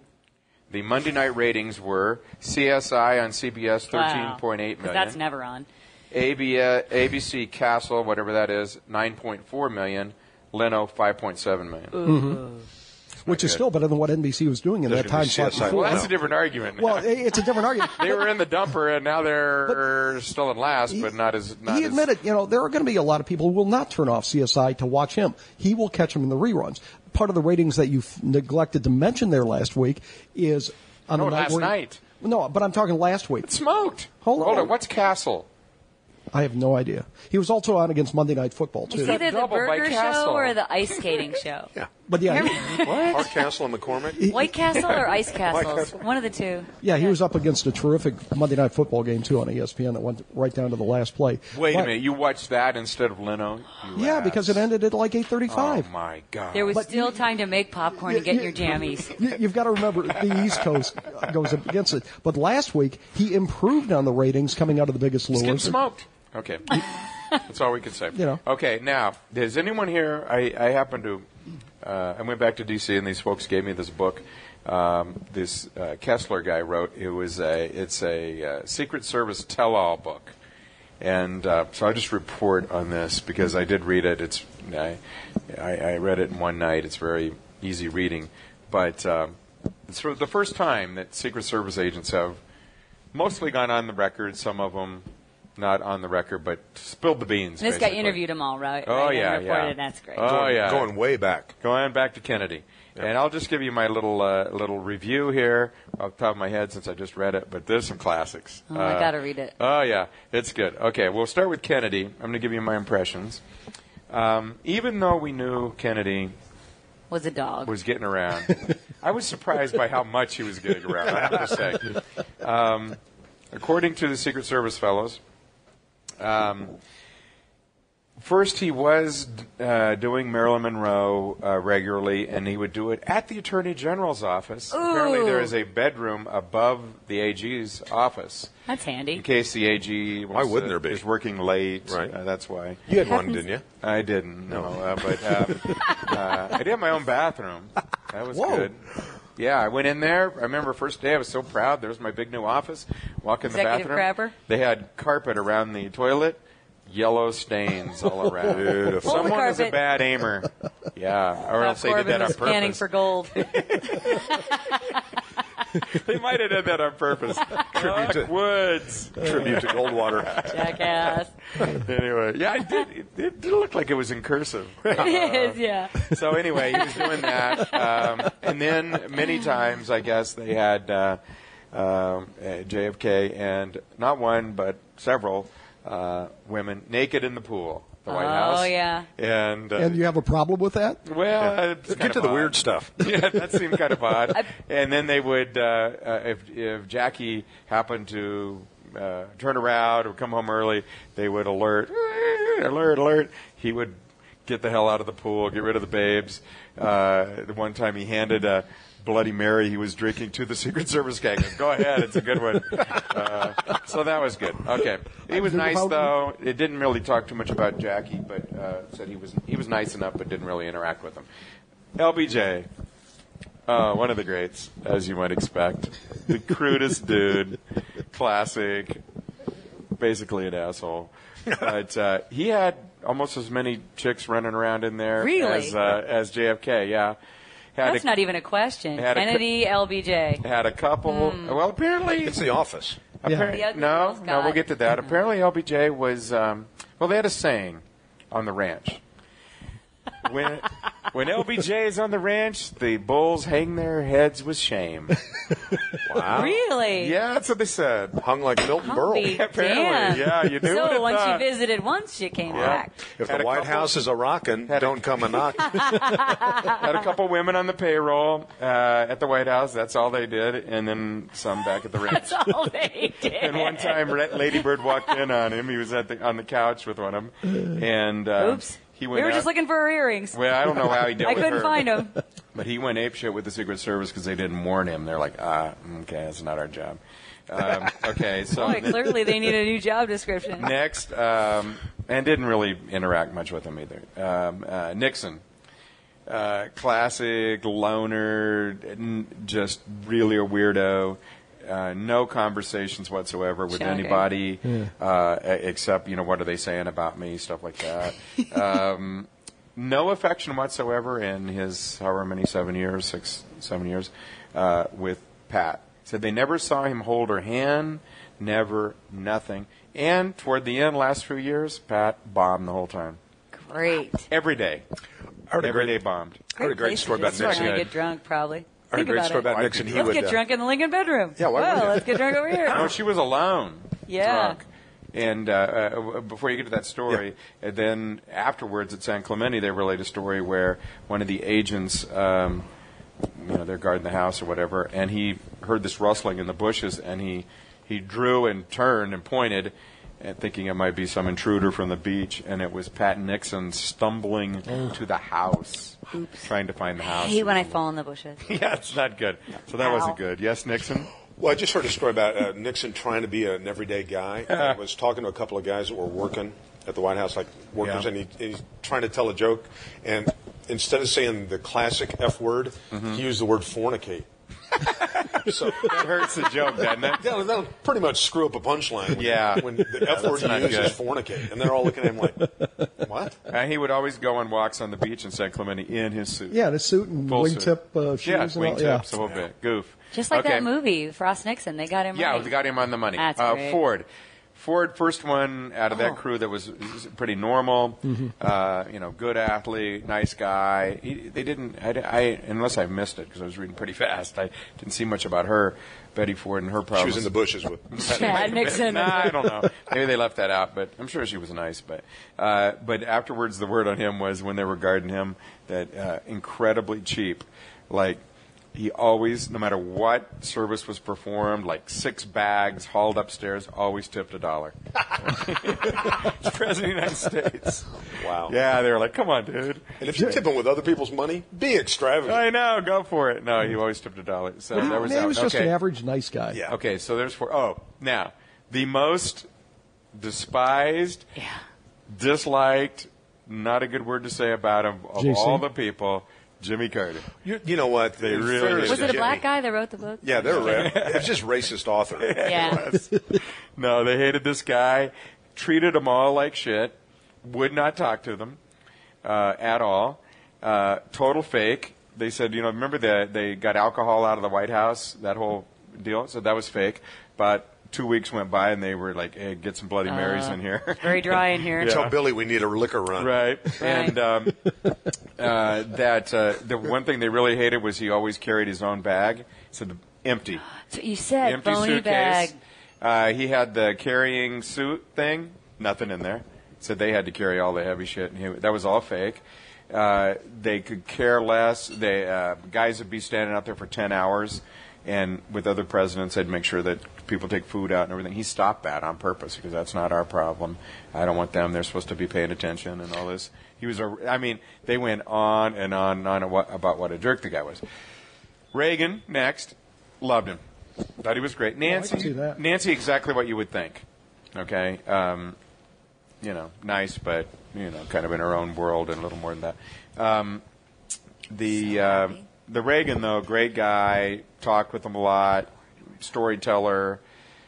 The Monday night ratings were C S I on C B S, thirteen point eight 'Cause million. that's never on. A B, uh, A B C Castle, whatever that is, nine point four million. Leno, five point seven million. Which is good. still better than what N B C was doing in There's that gonna time be slot C S I. before. Well, that's No. a different argument. Well, it- it's a different argument. they were in the dumper, and now they're still in last, but not as. Not he as, admitted, you know, there are going to be a lot of people who will not turn off C S I to watch him. He will catch them in the reruns. Part of the ratings that you neglected to mention there last week is on No, the night last where- night. No, but I'm talking last week. Smoked. Hold Hold on. on. What's Castle? I have no idea. He was also on against Monday Night Football It's too. got either the doubled by burger Castle. show or the ice skating show. Yeah. But yeah, Art Castle and McCormick. White Castle or Ice Castles? Castle. One of the two. yeah, he was up against a terrific Monday Night Football game too on E S P N that went right down to the last play. Wait But- a minute. You watched that instead of Leno? You Yeah, ass. because it ended at like eight thirty-five. Oh my God. There was But still you- time to make popcorn and get your jammies. You, you've got to remember the East Coast goes up against it. But last week he improved on the ratings coming out of the biggest He's getting lures. smoked. Okay. That's all we can say. You know. Okay, now, does anyone here, I, I happen to, uh, I went back to D C and these folks gave me this book. Um, this uh, Kessler guy wrote. It was a, it's a uh, Secret Service tell-all book. And uh, so I just report on this because I did read it. It's I, I, I read it in one night. It's very easy reading. But um, it's for the first time that Secret Service agents have mostly gone on the record, some of them not on the record, but spilled the beans. And this guy basically. interviewed them all, right? Oh, right, yeah, and reported, yeah. That's great. Oh, Going, yeah. going way back. Going back to Kennedy. And I'll just give you my little uh, little review here off the top of my head since I just read it, but there's some classics. Oh, I gotta read it. Oh, yeah. It's good. Okay, we'll start with Kennedy. I'm going to give you my impressions. Um, even though we knew Kennedy Was a dog. was getting around, I was surprised by how much he was getting around, I have to say. Um, according to the Secret Service fellows, Um, First, he was uh, doing Marilyn Monroe uh, regularly, and he would do it at the Attorney General's office. Ooh. Apparently, there is a bedroom above the A G's office. That's handy. In case the A G was, Why wouldn't there uh, be? is working late. Right. Uh, that's why. You had one, didn't you? I didn't, no. Uh, but um, uh, I did have my own bathroom. That was Whoa. good. Yeah, I went in there. I remember first day I was so proud. There was my big new office. Walk in Executive the bathroom. crapper? They had carpet around the toilet. Yellow stains all around. Beautiful. Someone was a carpet. bad aimer. Yeah, or Bob else they did Corbin that on was panning purpose. for gold. They might have done that on purpose. Tribute to- Buck Woods. Tribute to Goldwater. Jackass. Anyway, yeah, it did, it, it did look like it was in cursive. It is, yeah. So anyway, he was doing that, um, and then many times, I guess they had uh, um, uh, J F K and not one but several uh, women naked in the pool, at the White Oh, House. yeah. And, uh, And you have a problem with that? well, it's kind Get to of the odd. weird stuff. Yeah, that seemed kind of odd. And then they would, uh, uh, if if Jackie happened to uh, turn around or come home early, they would alert, alert, alert. He would get the hell out of the pool, get rid of the babes. Uh, the one time he handed a Bloody Mary he was drinking to the Secret Service guy. He goes, go ahead, it's a good one. Uh, so that was good. Okay, he was nice though. It didn't really talk too much about Jackie, but uh, said he was he was nice enough, but didn't really interact with him. L B J. Uh, one of the greats, as you might expect. The crudest dude. Classic. Basically an asshole. But uh, he had almost as many chicks running around in there Really? as, uh, as J F K, yeah. Had That's a, not even a question. had a- Kennedy, L B J. had a couple. Hmm. Well, apparently. It's the office. Appar- The ugly no, girls no, got- we'll get to that. Apparently, L B J was. Um, well, they had a saying on the ranch. When when L B J is on the ranch, the bulls hang their heads with shame. Wow. Really? Yeah, that's what they said. Hung like Milton I'll be Berle. Apparently, damned. yeah, you knew So what it once thought. you visited once, you came Yeah. back. If Had the a White couple- House is a rockin', Had a- don't come a knockin'. Had a couple women on the payroll uh, at the White House. That's all they did, and then some back at the ranch. That's all they did. And one time, Ra- Lady Bird walked in on him. He was at the on the couch with one of them, and uh, Oops. he went. We were out- just looking for her earrings. Well, I don't know how he dealt I with couldn't her. find them. But he went apeshit with the Secret Service because they didn't warn him. They're like, ah, okay, that's not our job. Um, okay, so Boy, clearly they need a new job description. next, um, and didn't really interact much with him either. Um, uh, Nixon, uh, classic loner, n- just really a weirdo. Uh, no conversations whatsoever with Shocking. anybody uh, e- except, you know, what are they saying about me, stuff like that. um, no affection whatsoever in his however many, seven years, six, seven years, uh, with Pat. Said they never saw him hold her hand, never, nothing. And toward the end, last few years, Pat bombed the whole time. Great. Every day. I heard a Every great, day bombed. I heard a great Place story to about just start Nixon. to get drunk, probably. I heard a Think great about story it. about Nixon. He Let's would get uh, drunk in the Lincoln bedroom. Yeah, why well, wouldn't you? let's get drunk over here. No, she was alone. Yeah. Drunk. And uh, uh, before you get to that story, and then afterwards at San Clemente, they relate a story where one of the agents, um, you know, they're guarding the house or whatever, and he heard this rustling in the bushes, and he he drew and turned and pointed, and thinking it might be some intruder from the beach, and it was Pat Nixon stumbling to the house, trying to find the I house. hate when I fall in the bushes. Yeah, it's not good. So that Ow. wasn't good. Yes, Nixon. Well, I just heard a story about uh, Nixon trying to be an everyday guy. I was talking to a couple of guys that were working at the White House, like workers, Yeah. and, he, and he's trying to tell a joke. And instead of saying the classic F word, he used the word fornicate. So That hurts the joke, doesn't it? that'll, that'll pretty much screw up a punchline. When, Yeah. when the F word that's not you use good. is fornicate, and they're all looking at him like, "What?" And he would always go on walks on the beach in San Clemente in his suit. Yeah, the suit and Full suit. wingtip uh, shoes Yeah, and all. wingtips, Yeah. a whole bit. Goof. Just like Okay. that movie, Frost Nixon. They got him Yeah, right. they got him on the money. That's uh, great. Ford. Ford, first one out of that Oh. crew that was pretty normal, uh, you know, good athlete, nice guy. He, they didn't, I, I, unless I missed it because I was reading pretty fast, I didn't see much about her, Betty Ford and her problems. She was in the bushes with. Chad Nixon. Nah, I don't know. Maybe they left that out, but I'm sure she was nice. But uh, but afterwards, the word on him was when they were guarding him that uh, incredibly cheap, like he always, no matter what service was performed, like six bags hauled upstairs, always tipped a dollar. He's president of the United States. Wow. Yeah, they were like, come on, dude. And if you're tipping with other people's money, be extravagant. I know, go for it. No, he always tipped a dollar. So But he, there was man, that. he was just okay. an average nice guy. Yeah. Okay, so there's four. Oh, now, the most despised, Yeah. disliked, not a good word to say about him, of J C? all the people, Jimmy Carter. You, you know what? They In really fairness did. Was to it a black Jimmy- guy that wrote the book? Yeah, they're ra- it's just racist author. Yeah. No, they hated this guy, treated them all like shit, would not talk to them uh, at all. Uh, total fake. They said, you know, remember that they got alcohol out of the White House, that whole deal? So that was fake. But two weeks went by and they were like, hey, get some Bloody Marys in here. Very dry in here. Tell Billy we need a liquor run. Right. And um, uh, that uh, the one thing they really hated was he always carried his own bag. So the empty. That's what you said. empty Phony suitcase. bag. Uh, he had the carrying suit thing. Nothing in there. Said they had to carry all the heavy shit. And he, that was all fake. Uh, they could care less. They uh, guys would be standing out there for ten hours, and with other presidents, they'd make sure that people take food out and everything. He stopped that on purpose because that's not our problem. I don't want them. They're supposed to be paying attention and all this. He was a. I mean, they went on and on and on about what a jerk the guy was. Reagan next, loved him. Thought he was great. Nancy, see that. Nancy, exactly what you would think. Okay, um, you know, nice, but you know, kind of in her own world and a little more than that. Um, the So uh, happy. the Reagan though, great guy, talked with him a lot, storyteller.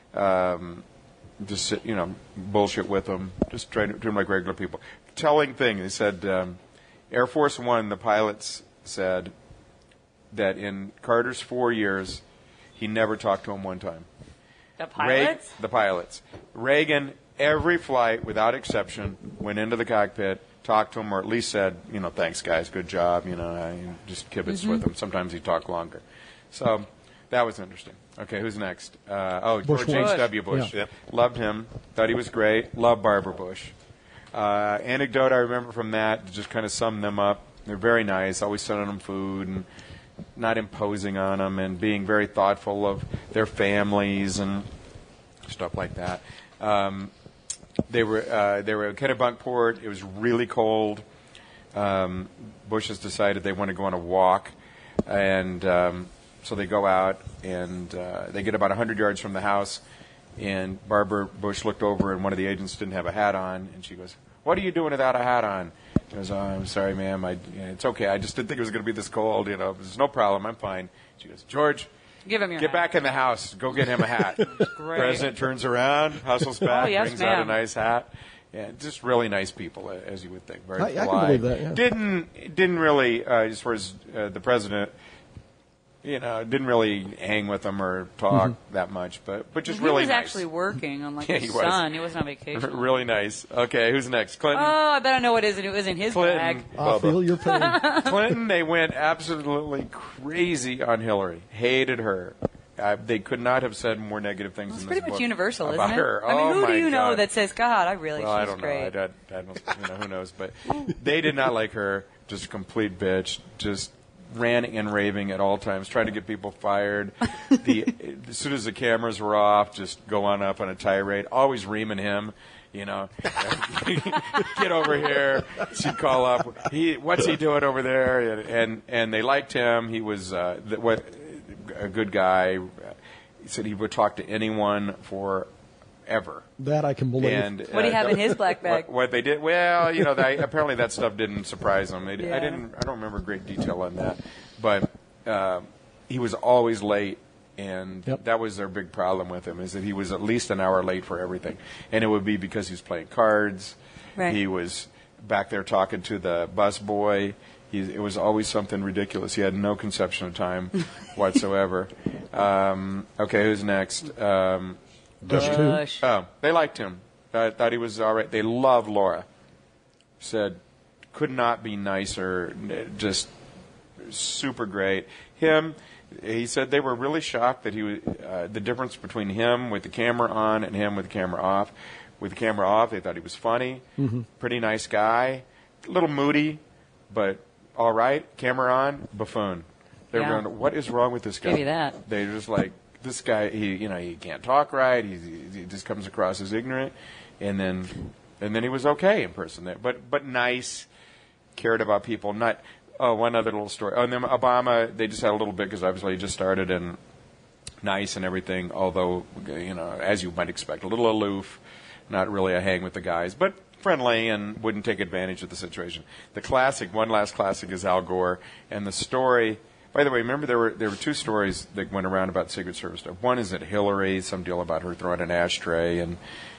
Um, just sit, you know, bullshit with them, just trying to do them like regular people. Telling thing, they said, um, Air Force One, the pilots said that in Carter's four years, he never talked to him one time. The Reag- pilots? the pilots. Reagan, every flight, without exception, went into the cockpit, talked to him, or at least said, you know, thanks, guys, good job, you know, I just kibitz with him. Sometimes he talked longer. So that was interesting. Okay, who's next? Uh, oh, Bush George H Bush. W. Bush. Yeah. Yep. Loved him. Thought he was great. Loved Barbara Bush. Uh, anecdote I remember from that, to just kind of sum them up. They're very nice, always sending them food and not imposing on them and being very thoughtful of their families and stuff like that. Um, they were uh, they were at Kennebunkport. It was really cold. Um, Bush has decided they want to go on a walk, and um, so they go out and uh, they get about one hundred yards from the house. And Barbara Bush looked over, and one of the agents didn't have a hat on, and she goes, "What are you doing without a hat on?" He goes, "Oh, I'm sorry, ma'am. I, yeah, it's okay. I just didn't think it was going to be this cold. You know, there's no problem. I'm fine." She goes, "George, Give him your get hat. back in the house. Go get him a hat." Great. President turns around, hustles back, Oh, yes, brings out a ma'am. nice hat. Yeah, just really nice people, uh, as you would think. Very I- I can polite. believe that, yeah. Didn't didn't really, uh, as far as uh, the president, you know, didn't really hang with them or talk Mm-hmm. that much, but but just he really was nice. actually working, unlike Yeah, his he was. son. He wasn't on vacation. really nice. Okay, who's next? Clinton. Oh, I bet I know what is. It was in his Clinton. bag. I feel your pain. Clinton, they went absolutely crazy on Hillary. Hated her. Uh, they could not have said more negative things. It's in pretty this much book universal, about isn't it? her. I mean, Oh who my do you know God. that says, "God, I really, Well, she's I don't great." know. I, I, I don't, you know, who knows? But they did not like her. Just a complete bitch. Just ranting and raving at all times, trying to get people fired. The as soon as the cameras were off, just go on up on a tirade. Always reaming him. You know, get over here. She'd call up. He, what's he doing over there? And and, and they liked him. He was uh, the, what a good guy. He said he would talk to anyone forever. That I can believe. And What do you uh, have in his black bag? what, what they did, well, you know, they, apparently that stuff didn't surprise them. They, Yeah. I didn't, I don't remember great detail on that, but uh, he was always late, and Yep. that was their big problem with him, is that he was at least an hour late for everything, and it would be because he was playing cards, Right. he was back there talking to the bus boy. He, it was always something ridiculous. He had no conception of time whatsoever. Um, okay, who's next? Um, Bush too. Bush. Oh, they liked him. I thought he was all right. They loved Laura. Said, could not be nicer. n- Just super great. Him, he said they were really shocked that he was uh, the difference between him with the camera on and him with the camera off. With the camera off, they thought he was funny, pretty nice guy, a little moody, but all right. Camera on, buffoon. They Yeah. were going, what is wrong with this guy? Give you that. They're just like, this guy, he, you know, he can't talk right. He, he just comes across as ignorant. And then, and then he was okay in person there, but, but nice, cared about people. Not, oh, one other little story. Oh, and then Obama, they just had a little bit because obviously he just started and nice and everything, although, you know, as you might expect, a little aloof, not really a hang with the guys, but friendly and wouldn't take advantage of the situation. The classic, one last classic is Al Gore, and the story, by the way, remember there were there were two stories that went around about Secret Service stuff. One is that Hillary, some deal about her throwing an ashtray, and,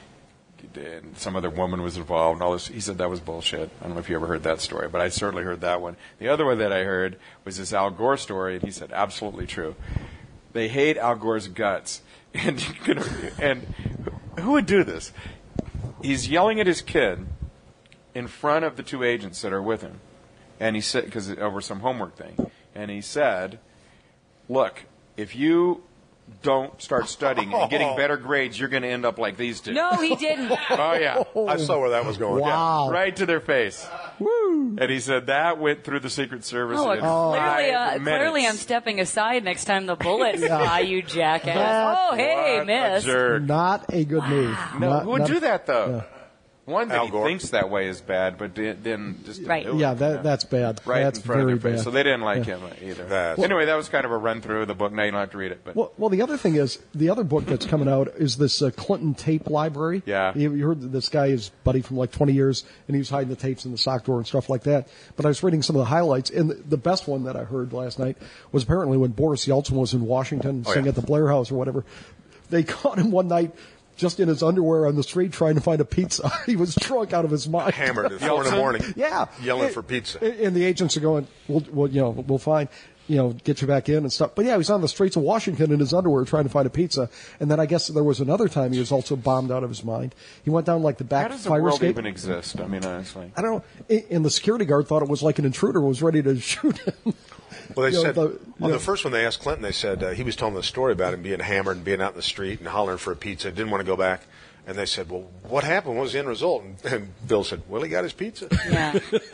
and some other woman was involved, and all this. He said that was bullshit. I don't know if you ever heard that story, but I certainly heard that one. The other one that I heard was this Al Gore story, and he said, absolutely true. They hate Al Gore's guts. And you can, and who would do this? He's yelling at his kid in front of the two agents that are with him, and he said, because over some homework thing, and he said, "Look, if you don't start studying and getting better grades, you're going to end up like these two." No, he didn't. Oh yeah, I saw where that was going. Wow. right to their face. Woo. And he said that went through the Secret Service. Oh, in clearly, uh, five clearly, I'm minutes. stepping aside next time the bullets fly, you jackass. Oh, hey, What miss. a jerk. Not a good move. No, Not- who would not- do that though? Yeah. One that Al he Gore. thinks that way is bad, but then- then just didn't Right. do it. Yeah, that, that's bad. right that's in front very of their face. bad. So they didn't like Yeah. him either. That's- anyway, that was kind of a run through of the book. Now you don't have to read it, but Well, well, the other thing is the other book that's coming out is this uh, Clinton tape library. Yeah. you, you heard that this guy is buddy from like twenty years, and he was hiding the tapes in the sock drawer and stuff like that. But I was reading some of the highlights, and the, the best one that I heard last night was apparently when Boris Yeltsin was in Washington, Oh, singing yeah. at the Blair House or whatever. They caught him one night just in his underwear on the street trying to find a pizza. He was drunk out of his mind. Hammered at four in the Yeltsin? morning. Yeah, Yelling And- for pizza. And the agents are going, "We'll, we'll you know, we'll find, you know, get you back in and stuff." But yeah, he was on the streets of Washington in his underwear trying to find a pizza. And then I guess there was another time he was also bombed out of his mind. He went down like the back how does the fire world escape. even exist? I mean, honestly. I don't know. And the security guard thought it was like an intruder was ready to shoot him. Well, they You know, said the- on yeah. the first one they asked Clinton, they said uh, he was telling the story about him being hammered and being out in the street and hollering for a pizza, didn't want to go back. And they said, "Well, what happened? What was the end result?" And, and Bill said, "Well, he got his pizza." Yeah.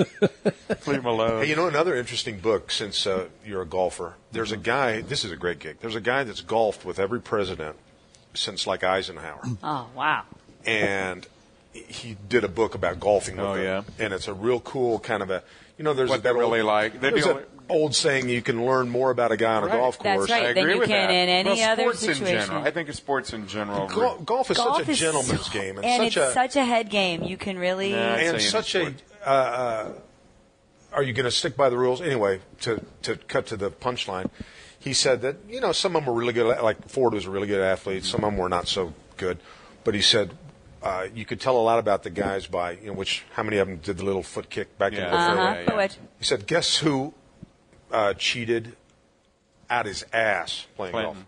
Leave him alone. Hey, you know another interesting book since uh, you're a golfer? There's a Mm-hmm. guy, this is a great gig. There's a guy that's golfed with every president since like Eisenhower. Oh, wow. And he did a book about golfing with Oh, him. yeah? And it's a real cool kind of a, you know, there's What a, they're that old- really like. They're There's the an old saying you can learn more about a guy on a Right. golf That's course. right. I than agree you with can that. in any well, other sports in situation. general. I think of sports in general. Gol- golf is Golf such a is gentleman's so- game and, and such it's a such a head game. You can really. Yeah. I'd and say such any a. sport. Uh, uh, are you going to stick by the rules anyway? To to cut to the punchline, he said that you know some of them were really good. Like Ford was a really good athlete. Some of them were not so good, but he said. Uh, you could tell a lot about the guys by you know which how many of them did the little foot kick back Yeah. into the Uh fairway. huh. yeah, yeah. Which He said, "Guess who uh, cheated out his ass playing Clinton.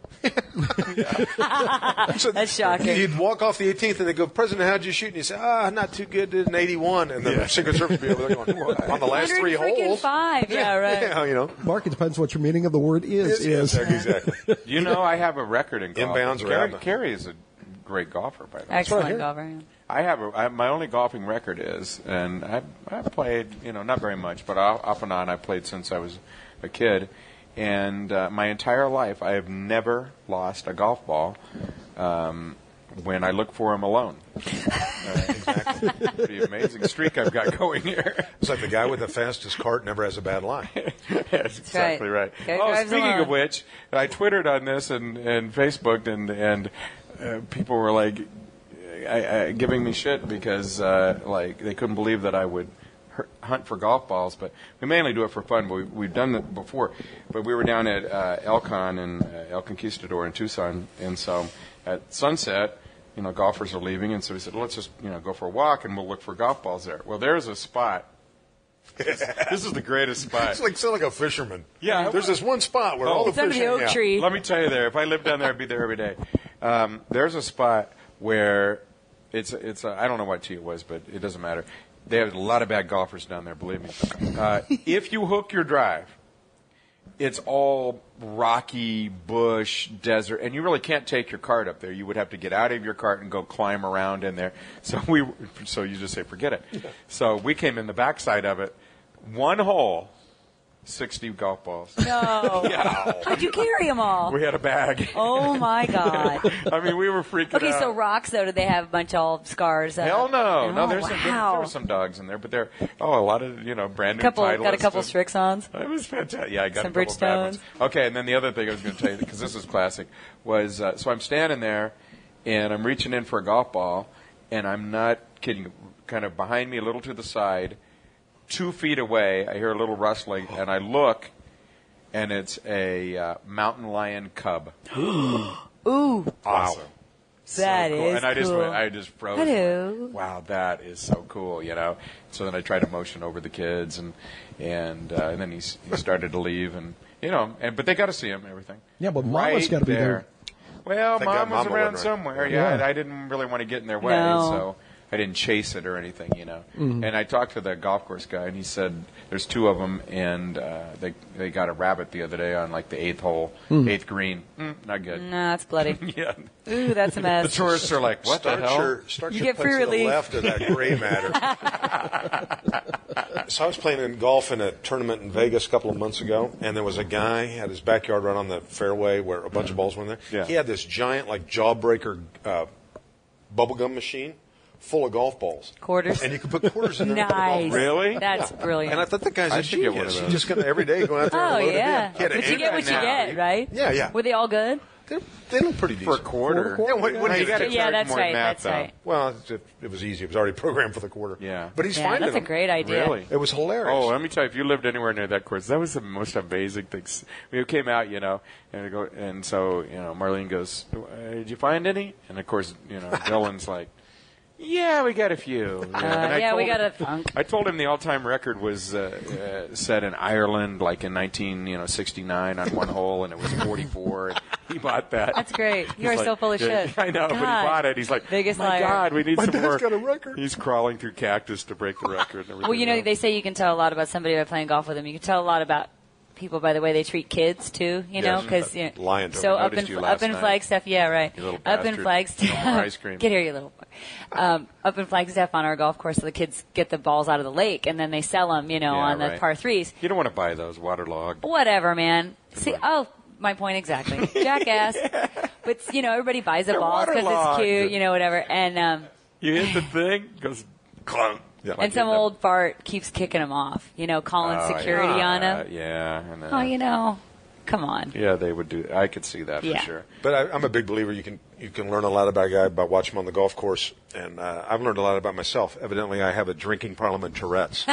golf?" So That's shocking. He'd walk off the eighteenth and they go, "President, how'd you shoot?" And he said, "Ah, not too good. Did an eighty-one." And the Secret Service would be over there going, "Well, "On the last three one hundred freaking holes." five. Yeah, right. Yeah, you know. Mark, it depends what your meaning of the word is. is. Exactly. exactly. You know, I have a record in golf. Inbounds or Carrie, outbounds? Carrie is a great golfer, by the way. Excellent here. golfer. yeah. I have a, I, my only golfing record is, and I I played, you know, not very much, but off, off and on I played since I was a kid, and uh, my entire life I have never lost a golf ball um, when I look for them alone. Uh, exactly. Pretty amazing streak I've got going here. It's like the guy with the fastest cart never has a bad line. That's exactly right. Guy Oh, drives speaking alone. of which, I Twittered on this and, and Facebooked, and and uh, people were like, I, I, giving me shit because uh, like they couldn't believe that I would her- hunt for golf balls. But we mainly do it for fun. But we, we've done it before. But we were down at uh, El Con and uh, El Conquistador in Tucson, and so at sunset, you know, golfers are leaving, and so we said, well, let's just you know go for a walk and we'll look for golf balls there. Well, there's a spot. This is the greatest spot. It's like sound like a fisherman. Yeah. There's this one spot where all the It's under fish the hang oak out. tree. Let me tell you there. If I lived down there, I'd be there every day. Um, there's a spot where it's it's a, I don't know what tee it was, but it doesn't matter. They have a lot of bad golfers down there. Believe me. Uh, if you hook your drive, it's all rocky bush desert, and you really can't take your cart up there. You would have to get out of your cart and go climb around in there. So we so you just say forget it. So we came in the backside of it, one hole. sixty golf balls. No. Yeah. How'd you carry them all? We had a bag. Oh, my God. I mean, we were freaking Okay, out. so rocks, though, did they have a bunch of all scars? Uh, Hell no. No, Oh, there's some, there, wow. there were some dogs in there, but there, oh, a lot of, you know, brand new couple, Titleist Got a couple and- Strixons? It was fantastic. Yeah, I got Some a couple bad ones. Bridgestones. Okay, and then the other thing I was going to tell you, because this was classic, was uh, so I'm standing there, and I'm reaching in for a golf ball, and I'm not kidding, kind of behind me, a little to the side, two feet away, I hear a little rustling, and I look, and it's a uh, mountain lion cub. Ooh. Awesome. So That cool. is And I just cool. went, I just froze. Hello. Wow, that is so cool, you know. So then I tried to motion over the kids, and and uh, and then he, s- he started to leave, and you know, and but they got to see him, and everything. Yeah, but Mama's Right gotta be there. Well, Thank God mom was Mama around wasn't right. somewhere. Yeah, Yeah. I, I didn't really want to get in their way, No. so I didn't chase it or anything, you know. Mm-hmm. And I talked to the golf course guy, and he said there's two of them, and uh, they they got a rabbit the other day on like the eighth hole, Mm. eighth green. Mm, not good. No, that's bloody. Yeah. Ooh, that's a The mess. tourists are like, what start the hell? Your, start You your get free place to the relief. left of that gray matter. So I was playing in golf in a tournament in Vegas a couple of months ago, and there was a guy had his backyard right on the fairway where a bunch of balls went there. Yeah. He had this giant, like jawbreaker uh, bubblegum machine full of golf balls. Quarters. And you could put quarters in there. and put the golf Nice. balls. Really? That's brilliant. And I thought the guy's I a should get one of genius. those. He just gonna every day going out there Oh, and load yeah. it in. He had But an you get what you now. get, right? Yeah, yeah. Were they all good? They, they look pretty For a decent. quarter. For a quarter, Yeah, what- what No, do you you gotta get? Yeah, charge that's more than right. that, That's though. right. Well, it, it was easy. It was already programmed for the quarter. Yeah. But he's Yeah, finding that's a them. great idea. Really? It was hilarious. Oh, let me tell you, if you lived anywhere near that course, that was the most amazing thing. We came out, you know, and I go, and so, you know, Marlene goes, uh, "Did you find any?" And of course, you know, Dylan's like, "Yeah, we got a few." Uh, And I yeah, we told got a him- thunk. I told him the all-time record was uh, uh, set in Ireland, like in nineteen, you know, sixty-nine on one hole, and it was forty-four. And he bought that. That's great. You He's are like, so full of yeah, shit. I know, but he God. bought it. He's like, Biggest "My liar." God, we need My some dad's more." got a record. He's crawling through cactus to break the record. And everything Well, you know, else. they say you can tell a lot about somebody by playing golf with them. You can tell a lot about people by the way they treat kids too. You know, Yes, because that lion told so me. up Noticed in you up last in night. Flagstaff, yeah, right. You little Up in bastard. Flagstaff, No more ice cream. get here, you little. Um, up in Flagstaff on our golf course, the kids get the balls out of the lake and then they sell them, you know, Yeah, on the right. par threes. You don't want to buy those waterlogged. Whatever, man. See, oh, my point exactly. Jackass. But you know, everybody buys the They're balls because it's waterlogged. cute, you know, whatever. And um, You hit the thing, it goes clunk. Yeah. and some old fart keeps kicking them off, you know, calling Oh, security yeah. on them. Uh, yeah, and, uh, Oh, you know, come on. yeah, they would do. I could see that Yeah. for sure. But I, I'm a big believer you can you can learn a lot about a guy by watching him on the golf course, and uh, I've learned a lot about myself. Evidently, I have a drinking problem and Tourette's.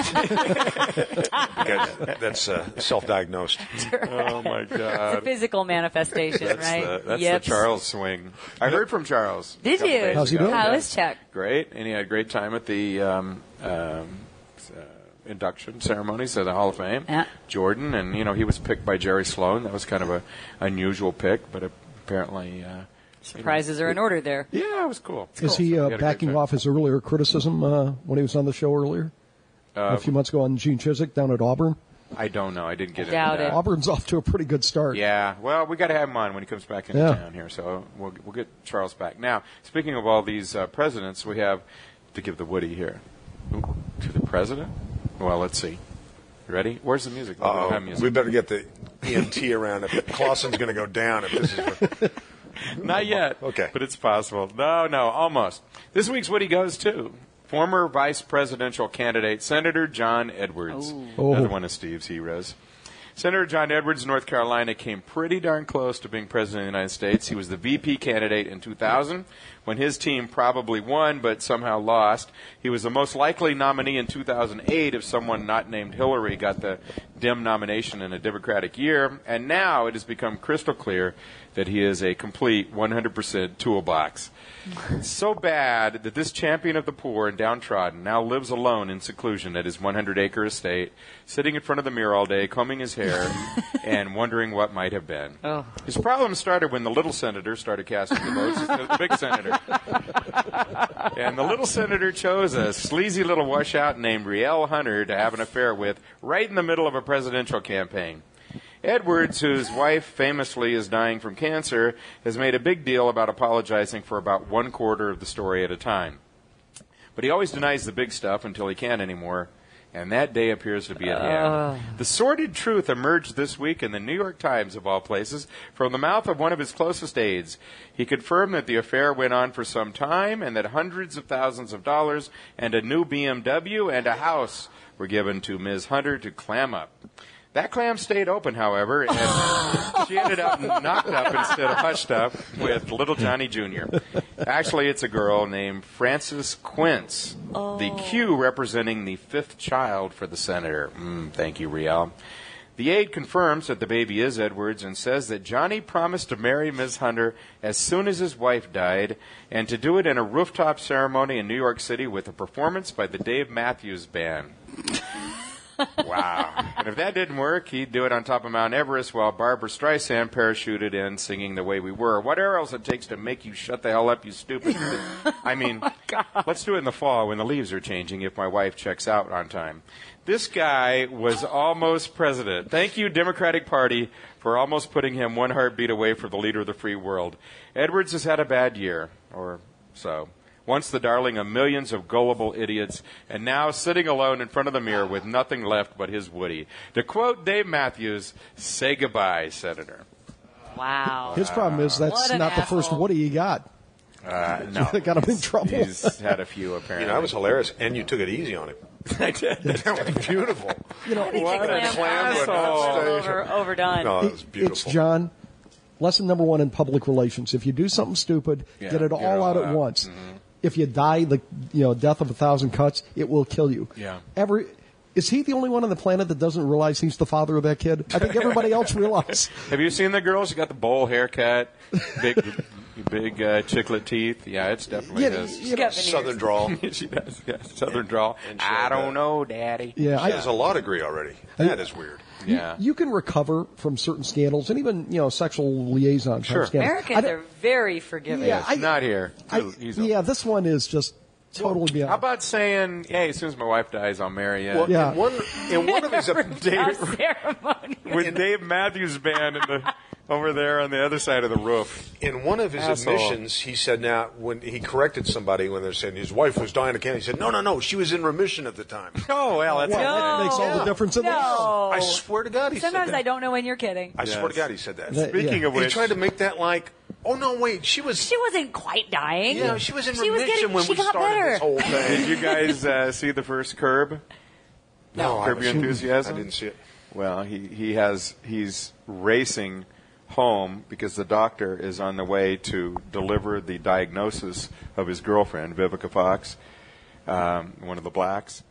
Because that's uh, self-diagnosed. Oh my It's a God. physical manifestation, That's, right? the, that's Yips. the Charles swing. I heard from Charles. a Did couple you? days How's he ago. doing? How Yeah. is Chuck? Great, and he had a great time at the um, um, uh, induction ceremonies of the Hall of Fame. Yeah. Jordan, and you know he was picked by Jerry Sloan. That was kind of a unusual pick, but apparently, uh, Surprises are in order there. yeah, it was cool. Is he He uh, had a great backing time. off his earlier criticism uh, when he was on the show earlier? a few months ago on Gene Chiswick down at Auburn? I don't know. I didn't get Doubt into that. it. Auburn's off to a pretty good start. Yeah, well, we got to have him on when he comes back into Yeah. town here, so we'll we'll get Charles back. Now, speaking of all these uh, presidents, we have to give the Woody here. Ooh, to the president? Well, let's see. You ready? Where's the music? We don't have Uh-oh. music. We better get the E M T around if Clausen's going to go down if this is. Not yet. Okay. But it's possible. No, no, almost. This week's Woody goes to former vice presidential candidate Senator John Edwards. Oh. Another one of Steve's heroes. Senator John Edwards, North Carolina, came pretty darn close to being president of the United States. He was the V P candidate in two thousand when his team probably won but somehow lost. He was the most likely nominee in two thousand eight if someone not named Hillary got the Dem nomination in a Democratic year. And now it has become crystal clear that he is a complete one hundred percent toolbox. So bad that this champion of the poor and downtrodden now lives alone in seclusion at his one hundred acre estate, sitting in front of the mirror all day, combing his hair, and wondering what might have been. Oh. His problem started when the little senator started casting the votes instead of the big senator. And the little senator chose a sleazy little washout named Riel Hunter to have an affair with right in the middle of a presidential campaign. Edwards, whose wife famously is dying from cancer, has made a big deal about apologizing for about one quarter of the story at a time. But he always denies the big stuff until he can't anymore. and that day appears to be at hand. The sordid truth emerged this week in the New York Times, of all places, from the mouth of one of his closest aides. He confirmed that the affair went on for some time and that hundreds of thousands of dollars and a new B M W and a house were given to Miz Hunter to clam up. That clam stayed open, however, and she ended up knocked up instead of hushed up with little Johnny Junior Actually, it's a girl named Frances Quince, oh. the Q representing the fifth child for the senator. Mm, thank you, Riel. The aide confirms that the baby is Edwards and says that Johnny promised to marry Miz Hunter as soon as his wife died and to do it in a rooftop ceremony in New York City with a performance by the Dave Matthews Band. Wow. And if that didn't work, he'd do it on top of Mount Everest while Barbara Streisand parachuted in singing The Way We Were. Whatever else it takes to make you shut the hell up, you stupid. I mean, oh let's do it in the fall when the leaves are changing if my wife checks out on time. This guy was almost president. Thank you, Democratic Party, for almost putting him one heartbeat away from the leader of the free world. Edwards has had a bad year, or so. Once the darling of millions of gullible idiots, and now sitting alone in front of the mirror with nothing left but his Woody. To quote Dave Matthews, say goodbye, Senator. Wow. His problem is that's not the first Woody he got. Uh, no. That got him in trouble. He's had a few, apparently. You know, that was hilarious, and you took it easy on him. I did. That was beautiful. You know, what a clam was over, overdone. No, it was beautiful. It's John. Lesson number one in public relations. If you do something stupid, yeah, get it all, all out at out. once. Mm-hmm. If you die the you know death of a thousand cuts, it will kill you. Yeah. Every is he the only one on the planet that doesn't realize he's the father of that kid? I think everybody else realizes. Have you seen the girl? She got the bowl haircut, big, big uh, chiclet teeth. Yeah, it's definitely yeah, his. You know, Southern drawl. She does. Yeah, Southern drawl. I don't know, Daddy. Yeah, she I, has a law degree already. That is weird. Yeah. You, you can recover from certain scandals and even, you know, sexual liaison sure. scandals. Americans are very forgiving. Yeah, I, not here. I, He's yeah, this one is just totally well, beyond. How about saying, hey, as soon as my wife dies, I'll marry you? Well, yeah. in one, in one of his Dave, ceremony. with Dave Matthews Band in the, over there on the other side of the roof. In one of his Asshole. admissions, he said now, when he corrected somebody when they're saying his wife was dying of cancer, he said, no, no, no, she was in remission at the time. Oh, well, that's well, No. that makes all the difference in the world. No. I swear to God he Sometimes said that. I don't know when you're kidding. I Yes. swear to God he said that. That- Speaking yeah. of which, He tried to make that like, oh, no, wait, she was... She wasn't quite dying. Yeah, she was in She was remission getting- when she we got started better. this whole thing. did you guys uh, see the first Curb? No, I Curb Your haven't. Enthusiasm? I didn't see it. Well, he, he has he's racing home because the doctor is on the way to deliver the diagnosis of his girlfriend, Vivica Fox, um, one of the blacks.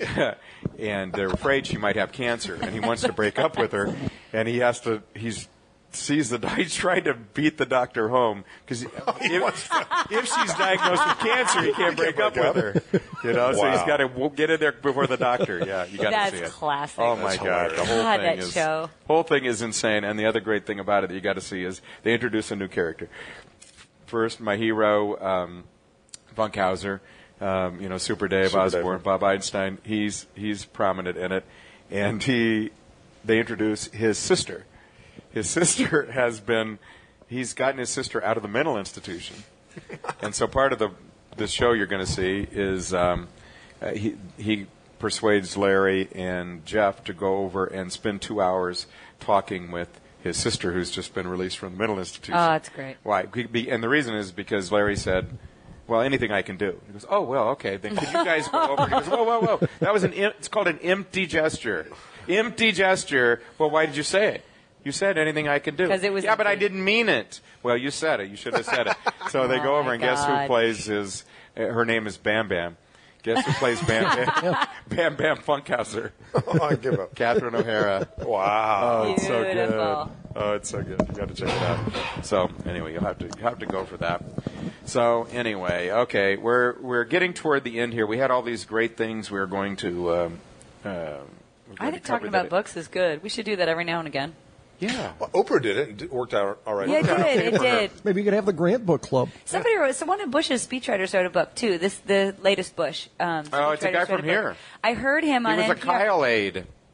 And they're afraid she might have cancer, and he wants to break up with her, and he has to. He's sees the he's trying to beat the doctor home because if, if she's diagnosed with cancer, he can't break up with her. You know, so Wow. he's got to get in there before the doctor. Yeah, you got to That's see it. classic. Oh my That's God, hilarious. the whole God, thing that is show. whole thing is insane. And the other great thing about it that you got to see is they introduce a new character. First, my hero, um, Funkhauser, um, you know, Super Dave Super Osborne, Dave. Bob Einstein. He's he's prominent in it, and he they introduce his sister. His sister has been, he's gotten his sister out of the mental institution. And so part of the this show you're going to see is um, uh, he, he persuades Larry and Jeff to go over and spend two hours talking with his sister who's just been released from the mental institution. Oh, that's great. Why? Be- And the reason is because Larry said, well, anything I can do. He goes, oh, well, okay, then could you guys go over? He goes, whoa, whoa, whoa. That was an, em- it's called an empty gesture. Empty gesture. Well, why did you say it? You said anything I can do. 'Cause it was yeah, but I empty. didn't mean it. Well, you said it. You should have said it. So they Oh, go over my and guess who God. plays his, uh, her name is Bam Bam. Guess who plays Bam Bam? Bam Bam Funkhauser. Oh, I give up. Catherine O'Hara. Wow. Oh, it's so good. Beautiful. Oh, it's so good. You got to check it out. So anyway, you'll have to you have to go for that. So anyway, okay, we're we're getting toward the end here. We had all these great things we were going to. Um, uh, we're I going think to cover talking about that- books is good. We should do that every now and again. Yeah. Well, Oprah did it and it worked out all right. Yeah, it Worked out did. okay It for her. did. Maybe you could have the Grant Book Club. Somebody wrote, someone in Bush's speechwriters wrote a book too. This the latest Bush. Um, Oh, it's a speechwriters guy wrote from book. here. I heard him He on was a N P R. Kyle aide.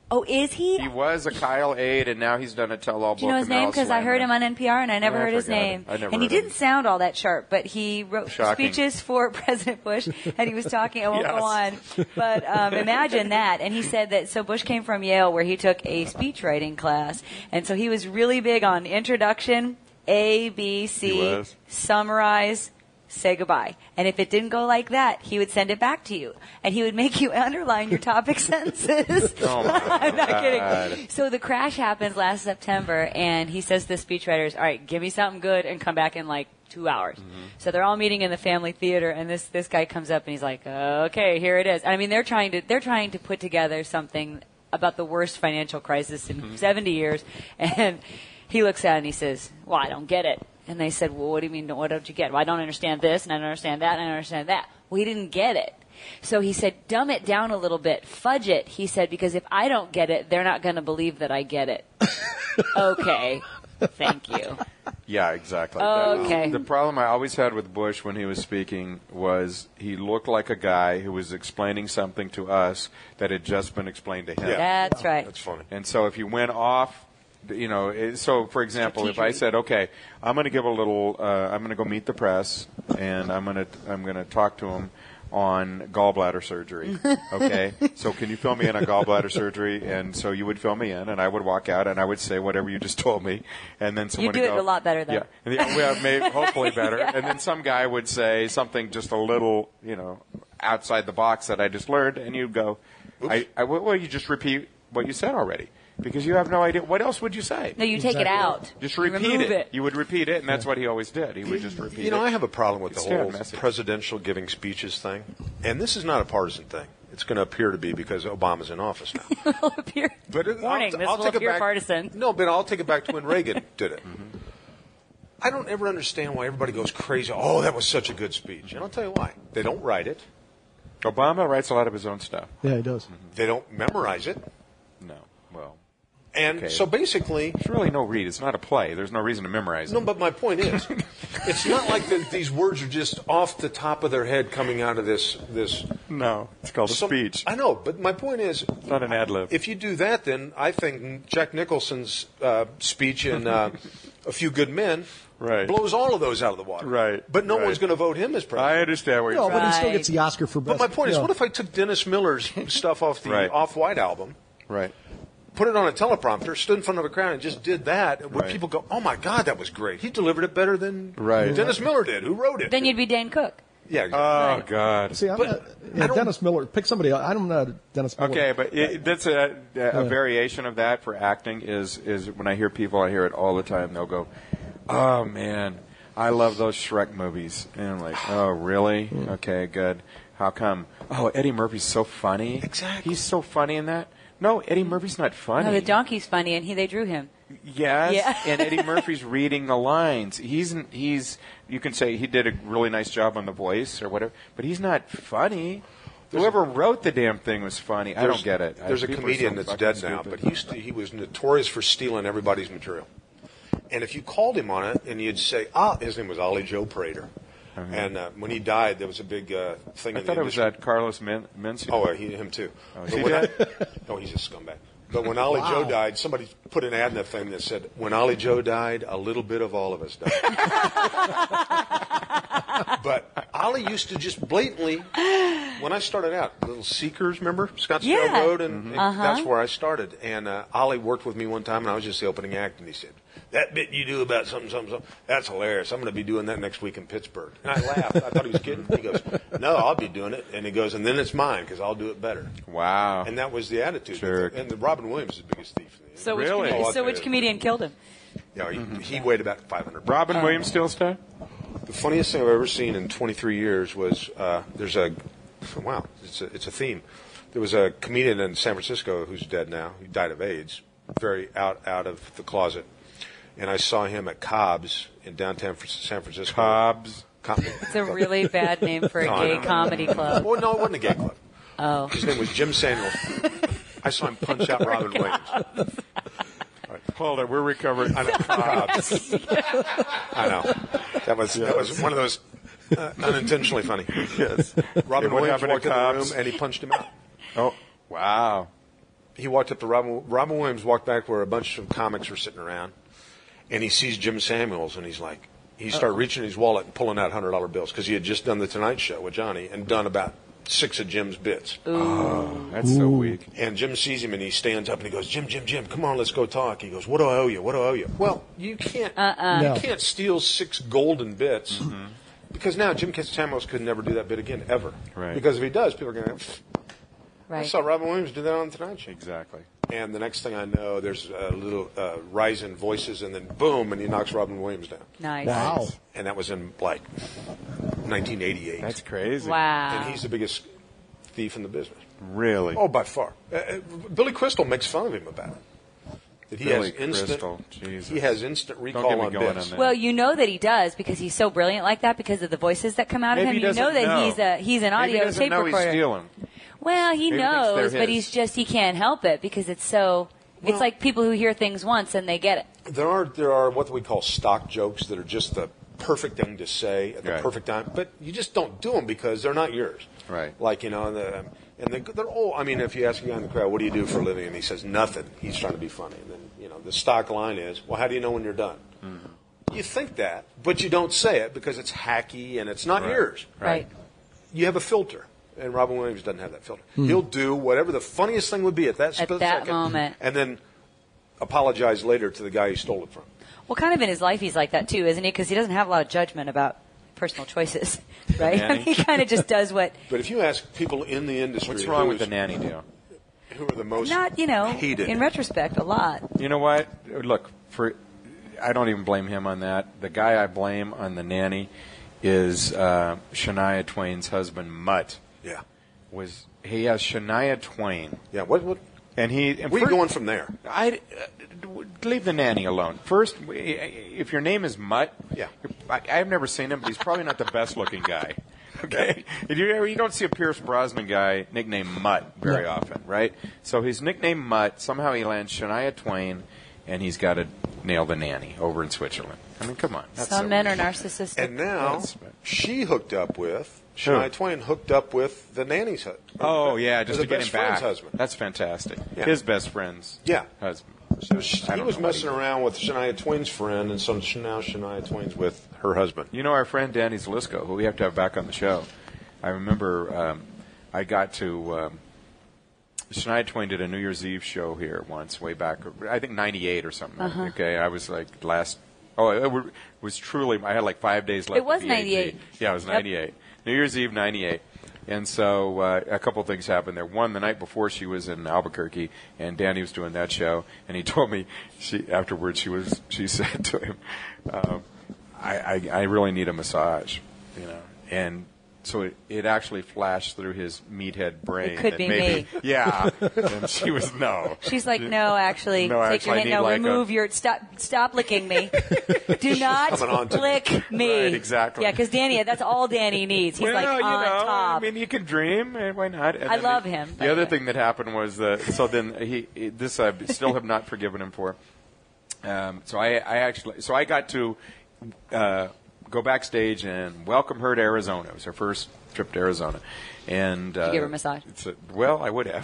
Oh, is he? He was a Kyle Aide, and now he's done a tell-all book. Do you know his and they're name? all Because I heard slamming him on N P R, and I never Yeah, I heard his forgot name. it. I never and he heard him. didn't sound all that sharp, but he wrote Shocking. speeches for President Bush, and he was talking. I won't Yes. go on, but um, imagine that. And he said that. So Bush came from Yale, where he took a speech writing class, and so he was really big on introduction, A, B, He C, was. summarize, say goodbye. And if it didn't go like that, he would send it back to you. And he would make you underline your topic sentences. Oh, my I'm not God. kidding. So the crash happens last September, and he says to the speechwriters, all right, give me something good and come back in like two hours. Mm-hmm. So they're all meeting in the family theater, and this, this guy comes up and he's like, okay, here it is. I mean, they're trying to, they're trying to put together something about the worst financial crisis in Mm-hmm. seventy years. And he looks at it and he says, well, I don't get it. And they said, well, what do you mean, what don't you get? Well, I don't understand this, and I don't understand that, and I don't understand that. Well, he didn't get it. So he said, dumb it down a little bit. Fudge it, he said, because if I don't get it, they're not going to believe that I get it. Okay. Thank you. Yeah, exactly. Oh, That was- okay. The problem I always had with Bush when he was speaking was he looked like a guy who was explaining something to us that had just been explained to him. Yeah. That's right. That's funny. And so if you went off, you know, it- so for example, if I said, okay, I'm going to give a little, uh, I'm going to go meet the press, and I'm going to, I'm going to talk to them on gallbladder surgery. Okay, so can you fill me in on gallbladder surgery? And so you would fill me in, and I would walk out, and I would say whatever you just told me, and then someone do would it go, a lot better, though. Yeah, and the, well, maybe, hopefully better. Yeah. And then some guy would say something just a little, you know, outside the box that I just learned, and you'd go, I, I, well, you just repeat what you said already. Because you have no idea. What else would you say? No, you take it Exactly. out. Just You repeat remove it. You would repeat it, and that's what he always did. He would just repeat it. You know, I have a problem with It's the still a whole message. presidential giving speeches thing. And this is not a partisan thing. It's going to appear to be because Obama's in office now. Will appear. But it- Warning, I'll, this I'll will take appear it back, partisan. No, but I'll take it back to when Reagan did it. I don't ever understand why everybody goes crazy. Oh, that was such a good speech. And I'll tell you why. They don't write it. Obama writes a lot of his own stuff. Yeah, he does. They don't memorize it. No. Well, And Okay. so basically, there's really no read. It's not a play. There's no reason to memorize no, it. but my point is, it's not like the, these words are just off the top of their head coming out of this this No. It's called a some- speech. I know, but my point is, It's not an ad lib. if you do that, then I think Jack Nicholson's uh, speech in uh, A Few Good Men Right. blows all of those out of the water. Right, But no right. one's going to vote him as I president. understand what you're No, saying. but he still Right. gets the Oscar for best. But my point is, you know. what if I took Dennis Miller's stuff off the Right. Off-White album, Right. put it on a teleprompter, stood in front of a crowd, and just did that? Would Right. people go, "Oh my God, that was great! He delivered it better than Right. Dennis Miller did, who wrote it." Then you'd be Dan Cook. yeah. Exactly. Oh, God. See, I'm But not, I yeah, don't- Dennis Miller. Pick somebody else. I'm not a Dennis Miller. Okay, but it, that's a, a variation of that for acting is, is when I hear people, I hear it all the time, they'll go, oh, man, I love those Shrek movies. And I'm like, oh, really? Okay, good. How come? Oh, Eddie Murphy's so funny. Exactly. He's so funny in that. No, Eddie Murphy's not funny. No, the donkey's funny, and he they drew him. Yes, Yeah. and Eddie Murphy's reading the lines. He's he's you can say he did a really nice job on The Voice or whatever, but he's not funny. Whoever wrote the damn thing was funny. I don't get it. There's I, a people are comedian so that's fucking dead now, stupid. but he used to, he was notorious for stealing everybody's material. And if you called him on it, and you'd say, "Ah," his name was Ollie Joe Prater, and uh, when he died, there was a big uh, thing. I in thought the it was industry. that Carlos Min- Mencia. Oh, uh, he, him too. Oh, But is he when dead? I- no, he's a scumbag. But when Ollie Joe died, somebody put an ad in that thing that said, "When Ollie Joe died, a little bit of all of us died." But Ollie used to just blatantly, when I started out, Little Seekers, remember Scottsdale Yeah. Road, and, and that's where I started. And uh, Ollie worked with me one time, and I was just the opening act, and he said, "That bit you do about something, something, something, that's hilarious. I'm going to be doing that next week in Pittsburgh." And I laughed. I thought he was kidding. He goes, "No, I'll be doing it." And he goes, "And then it's mine because I'll do it better." Wow. And that was the attitude. Sure. And the Robin Williams is the biggest thief. In the So which, Really? comedian, Oh, so I'll which tell you. comedian killed him? Yeah, he, he weighed about five hundred pounds. Robin Williams still stuff? The funniest thing I've ever seen in twenty-three years was uh, there's a wow, it's a, it's a theme. There was a comedian in San Francisco who's dead now. He died of AIDS, very out out of the closet. And I saw him at Cobb's in downtown Fr- San Francisco. Cobb's. Com- It's a really bad name for a No, I gay know. comedy club. Well, no, it wasn't a gay club. Oh. His name was Jim Samuels. I saw him punch out Robin Williams. Hold it, we're recovering. I know. Cobb's. I know. That was that was one of those uh, unintentionally funny. Yes. Robin What Williams happened at walked in the Cobb's? room and he punched him out. Oh, wow. he walked up to Robin. Robin Williams walked back where a bunch of comics were sitting around, and he sees Jim Samuels, and he's like, he started reaching in his wallet and pulling out hundred dollar bills because he had just done the Tonight Show with Johnny and done about six of Jim's bits. Oh, that's so weak. And Jim sees him and he stands up and he goes, Jim, Jim, Jim, come on, let's go talk. He goes, what do I owe you? What do I owe you? Well, you can't. Uh-uh. You No. can't steal six golden bits. Mm-hmm. Because now Jim Samuels could never do that bit again, ever. Right. Because if he does, people are going to. I Right. saw Robin Williams do that on the Tonight Show. Exactly. And the next thing I know, there's a little uh, rise in voices, and then boom, and he knocks Robin Williams down. Nice. Wow. And that was in like nineteen eighty-eight. That's crazy. Wow. And he's the biggest thief in the business. Really? Oh, by far. Uh, uh, Billy Crystal makes fun of him about it. That he Billy has instant. Crystal, Jesus. He has instant recall get me on going bits. on that. Well, you know that he does because he's so brilliant like that because of the voices that come out Maybe of he him. You know doesn't that know. he's a he's an Maybe audio he doesn't tape know recorder. he's stealing. Well, he Maybe he thinks knows, they're but his. he's just he can't help it because it's so. Well- it's like people who hear things once and they get it. There are there are what we call stock jokes that are just the perfect thing to say at the Right. perfect time, but you just don't do them because they're not yours. Right. Like you know, the, and they, they're all. I mean, if you ask a guy in the crowd, "What do you do for a living?" and he says nothing, he's trying to be funny. And then you know, the stock line is, "Well, how do you know when you're done?" Mm-hmm. You think that, but you don't say it because it's hacky and it's not Right. yours. Right. You have a filter. And Robin Williams doesn't have that filter. He'll do whatever the funniest thing would be at that At split that second, moment. and then apologize later to the guy he stole it from. Well, kind of in his life he's like that too, isn't he? Because he doesn't have a lot of judgment about personal choices, right? I Nanny. mean, he kind of just does what. But if you ask people in the industry, What's wrong who with the is- nanny deal? who are the most Not, you know, hated? in retrospect, a lot. You know what? Look, for I don't even blame him on that. The guy I blame on the nanny is uh, Shania Twain's husband, Mutt. yeah, Was he has Shania Twain, yeah. What? What? and he and Where are you fir- going from there? I uh, leave the nanny alone. First, if your name is Mutt, Yeah. I, I've never seen him, but he's probably not the best looking guy. Okay, you, you don't see a Pierce Brosnan guy nicknamed Mutt very No. often, right? So his nickname Mutt. Somehow he lands Shania Twain, and he's got to nail the nanny over in Switzerland. I mean, come on. That's Some so men are weird. narcissistic. And now That's- she hooked up with Who? Shania Twain. Hooked up with the nanny's husband. Oh yeah, just the to get best him back. friend's husband. That's fantastic. Yeah. His best friend's Yeah. husband. So she, I he don't was know what messing he- around with Shania Twain's friend, and so now Shania Twain's with her husband. You know our friend Danny Zelisko, who we have to have back on the show. I remember um, I got to um, Shania Twain did a New Year's Eve show here once, way back. I think ninety-eight or something. Uh-huh. Okay, I was like last. Oh, it wa- was truly. I had like five days left. It was of V A G. ninety-eight. Yeah, it was Yep. ninety-eight. New Year's Eve, ninety-eight. And so uh, a couple things happened there. One, the night before she was in Albuquerque, and Danny was doing that show, and he told me she afterwards she was she said to him, um, I, I I really need a massage, you know, and. So it, it actually flashed through his meathead brain. It could that be maybe, me. Yeah. And she was, no. She's like, no, actually, No, take actually, your I hand. need No, like remove a- your stop. Stop licking me. Do not coming on to me. lick me. Right, exactly. Yeah, because Danny, that's all Danny needs. He's well, like you on know, top. I mean, you can dream, and why not? And I then love the, him, The by the other way. thing that happened was that, so then he, he this I still have not forgiven him for. Um, so I, I actually, so I got to uh, go backstage and welcome her to Arizona. It was her first trip to Arizona. And uh, you give her a massage? It's a, well, I would have.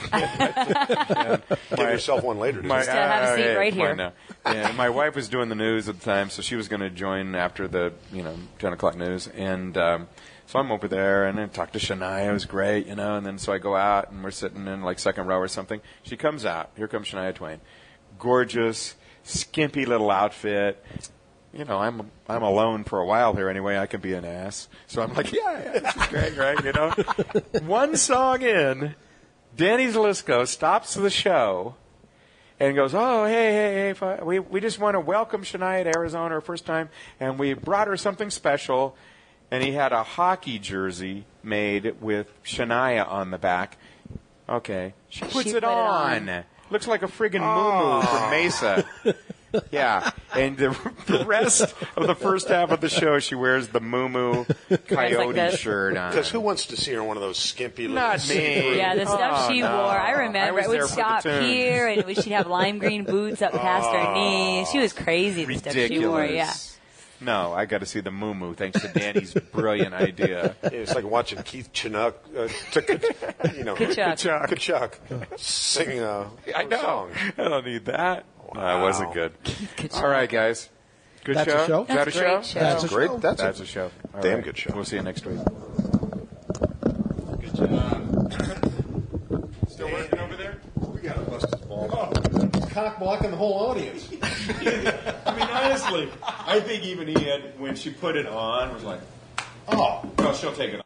Give yourself one later. didn't My- you? Just, uh, have a seat hey, right come on here. now. And my wife was doing the news at the time, so she was going to join after the you know ten o'clock news. And um, so I'm over there, and I talked to Shania. It was great, you know. And then so I go out, and we're sitting in like second row or something. She comes out. Here comes Shania Twain, gorgeous, skimpy little outfit. You know, I'm I'm alone for a while here anyway. I can be an ass, so I'm like, yeah, yeah, this is great, right? You know, one song in, Danny Zelisko stops the show and goes, "Oh, hey, hey, hey, fi- we we just want to welcome Shania to Arizona her first time, and we brought her something special." And he had a hockey jersey made with Shania on the back. Okay, she puts She it, put it on. on. Looks like a friggin' moo-moo from Mesa. Yeah, and the, the rest of the first half of the show, she wears the moo-moo coyote this. shirt on. Because who wants to see her in one of those skimpy little Not me. see-through- Yeah, the stuff Oh, she no. wore. I I remember. was it would there for the stop tunes. here, and she'd have lime green boots up past her knees. She was crazy. The stuff she wore. Yeah. Ridiculous. No, I got to see the Moo Moo. Thanks to Danny's brilliant idea. It's like watching Keith Chinook, uh, to, you know, Kachuk. Kachuk sing uh, I a know. song. I don't need that. No, it wasn't good. Kachuk. All right, guys. Good That's show. a show? Is that That's a a great show? show. That's a Great. show. That's, That's a a show. All damn right. good show. We'll see you next week. Good job. Still working over there? We got to bust his balls. Cock blocking the whole audience. I mean, honestly, I think even Ian, when she put it on, was like, Oh. "Well, she'll take it off."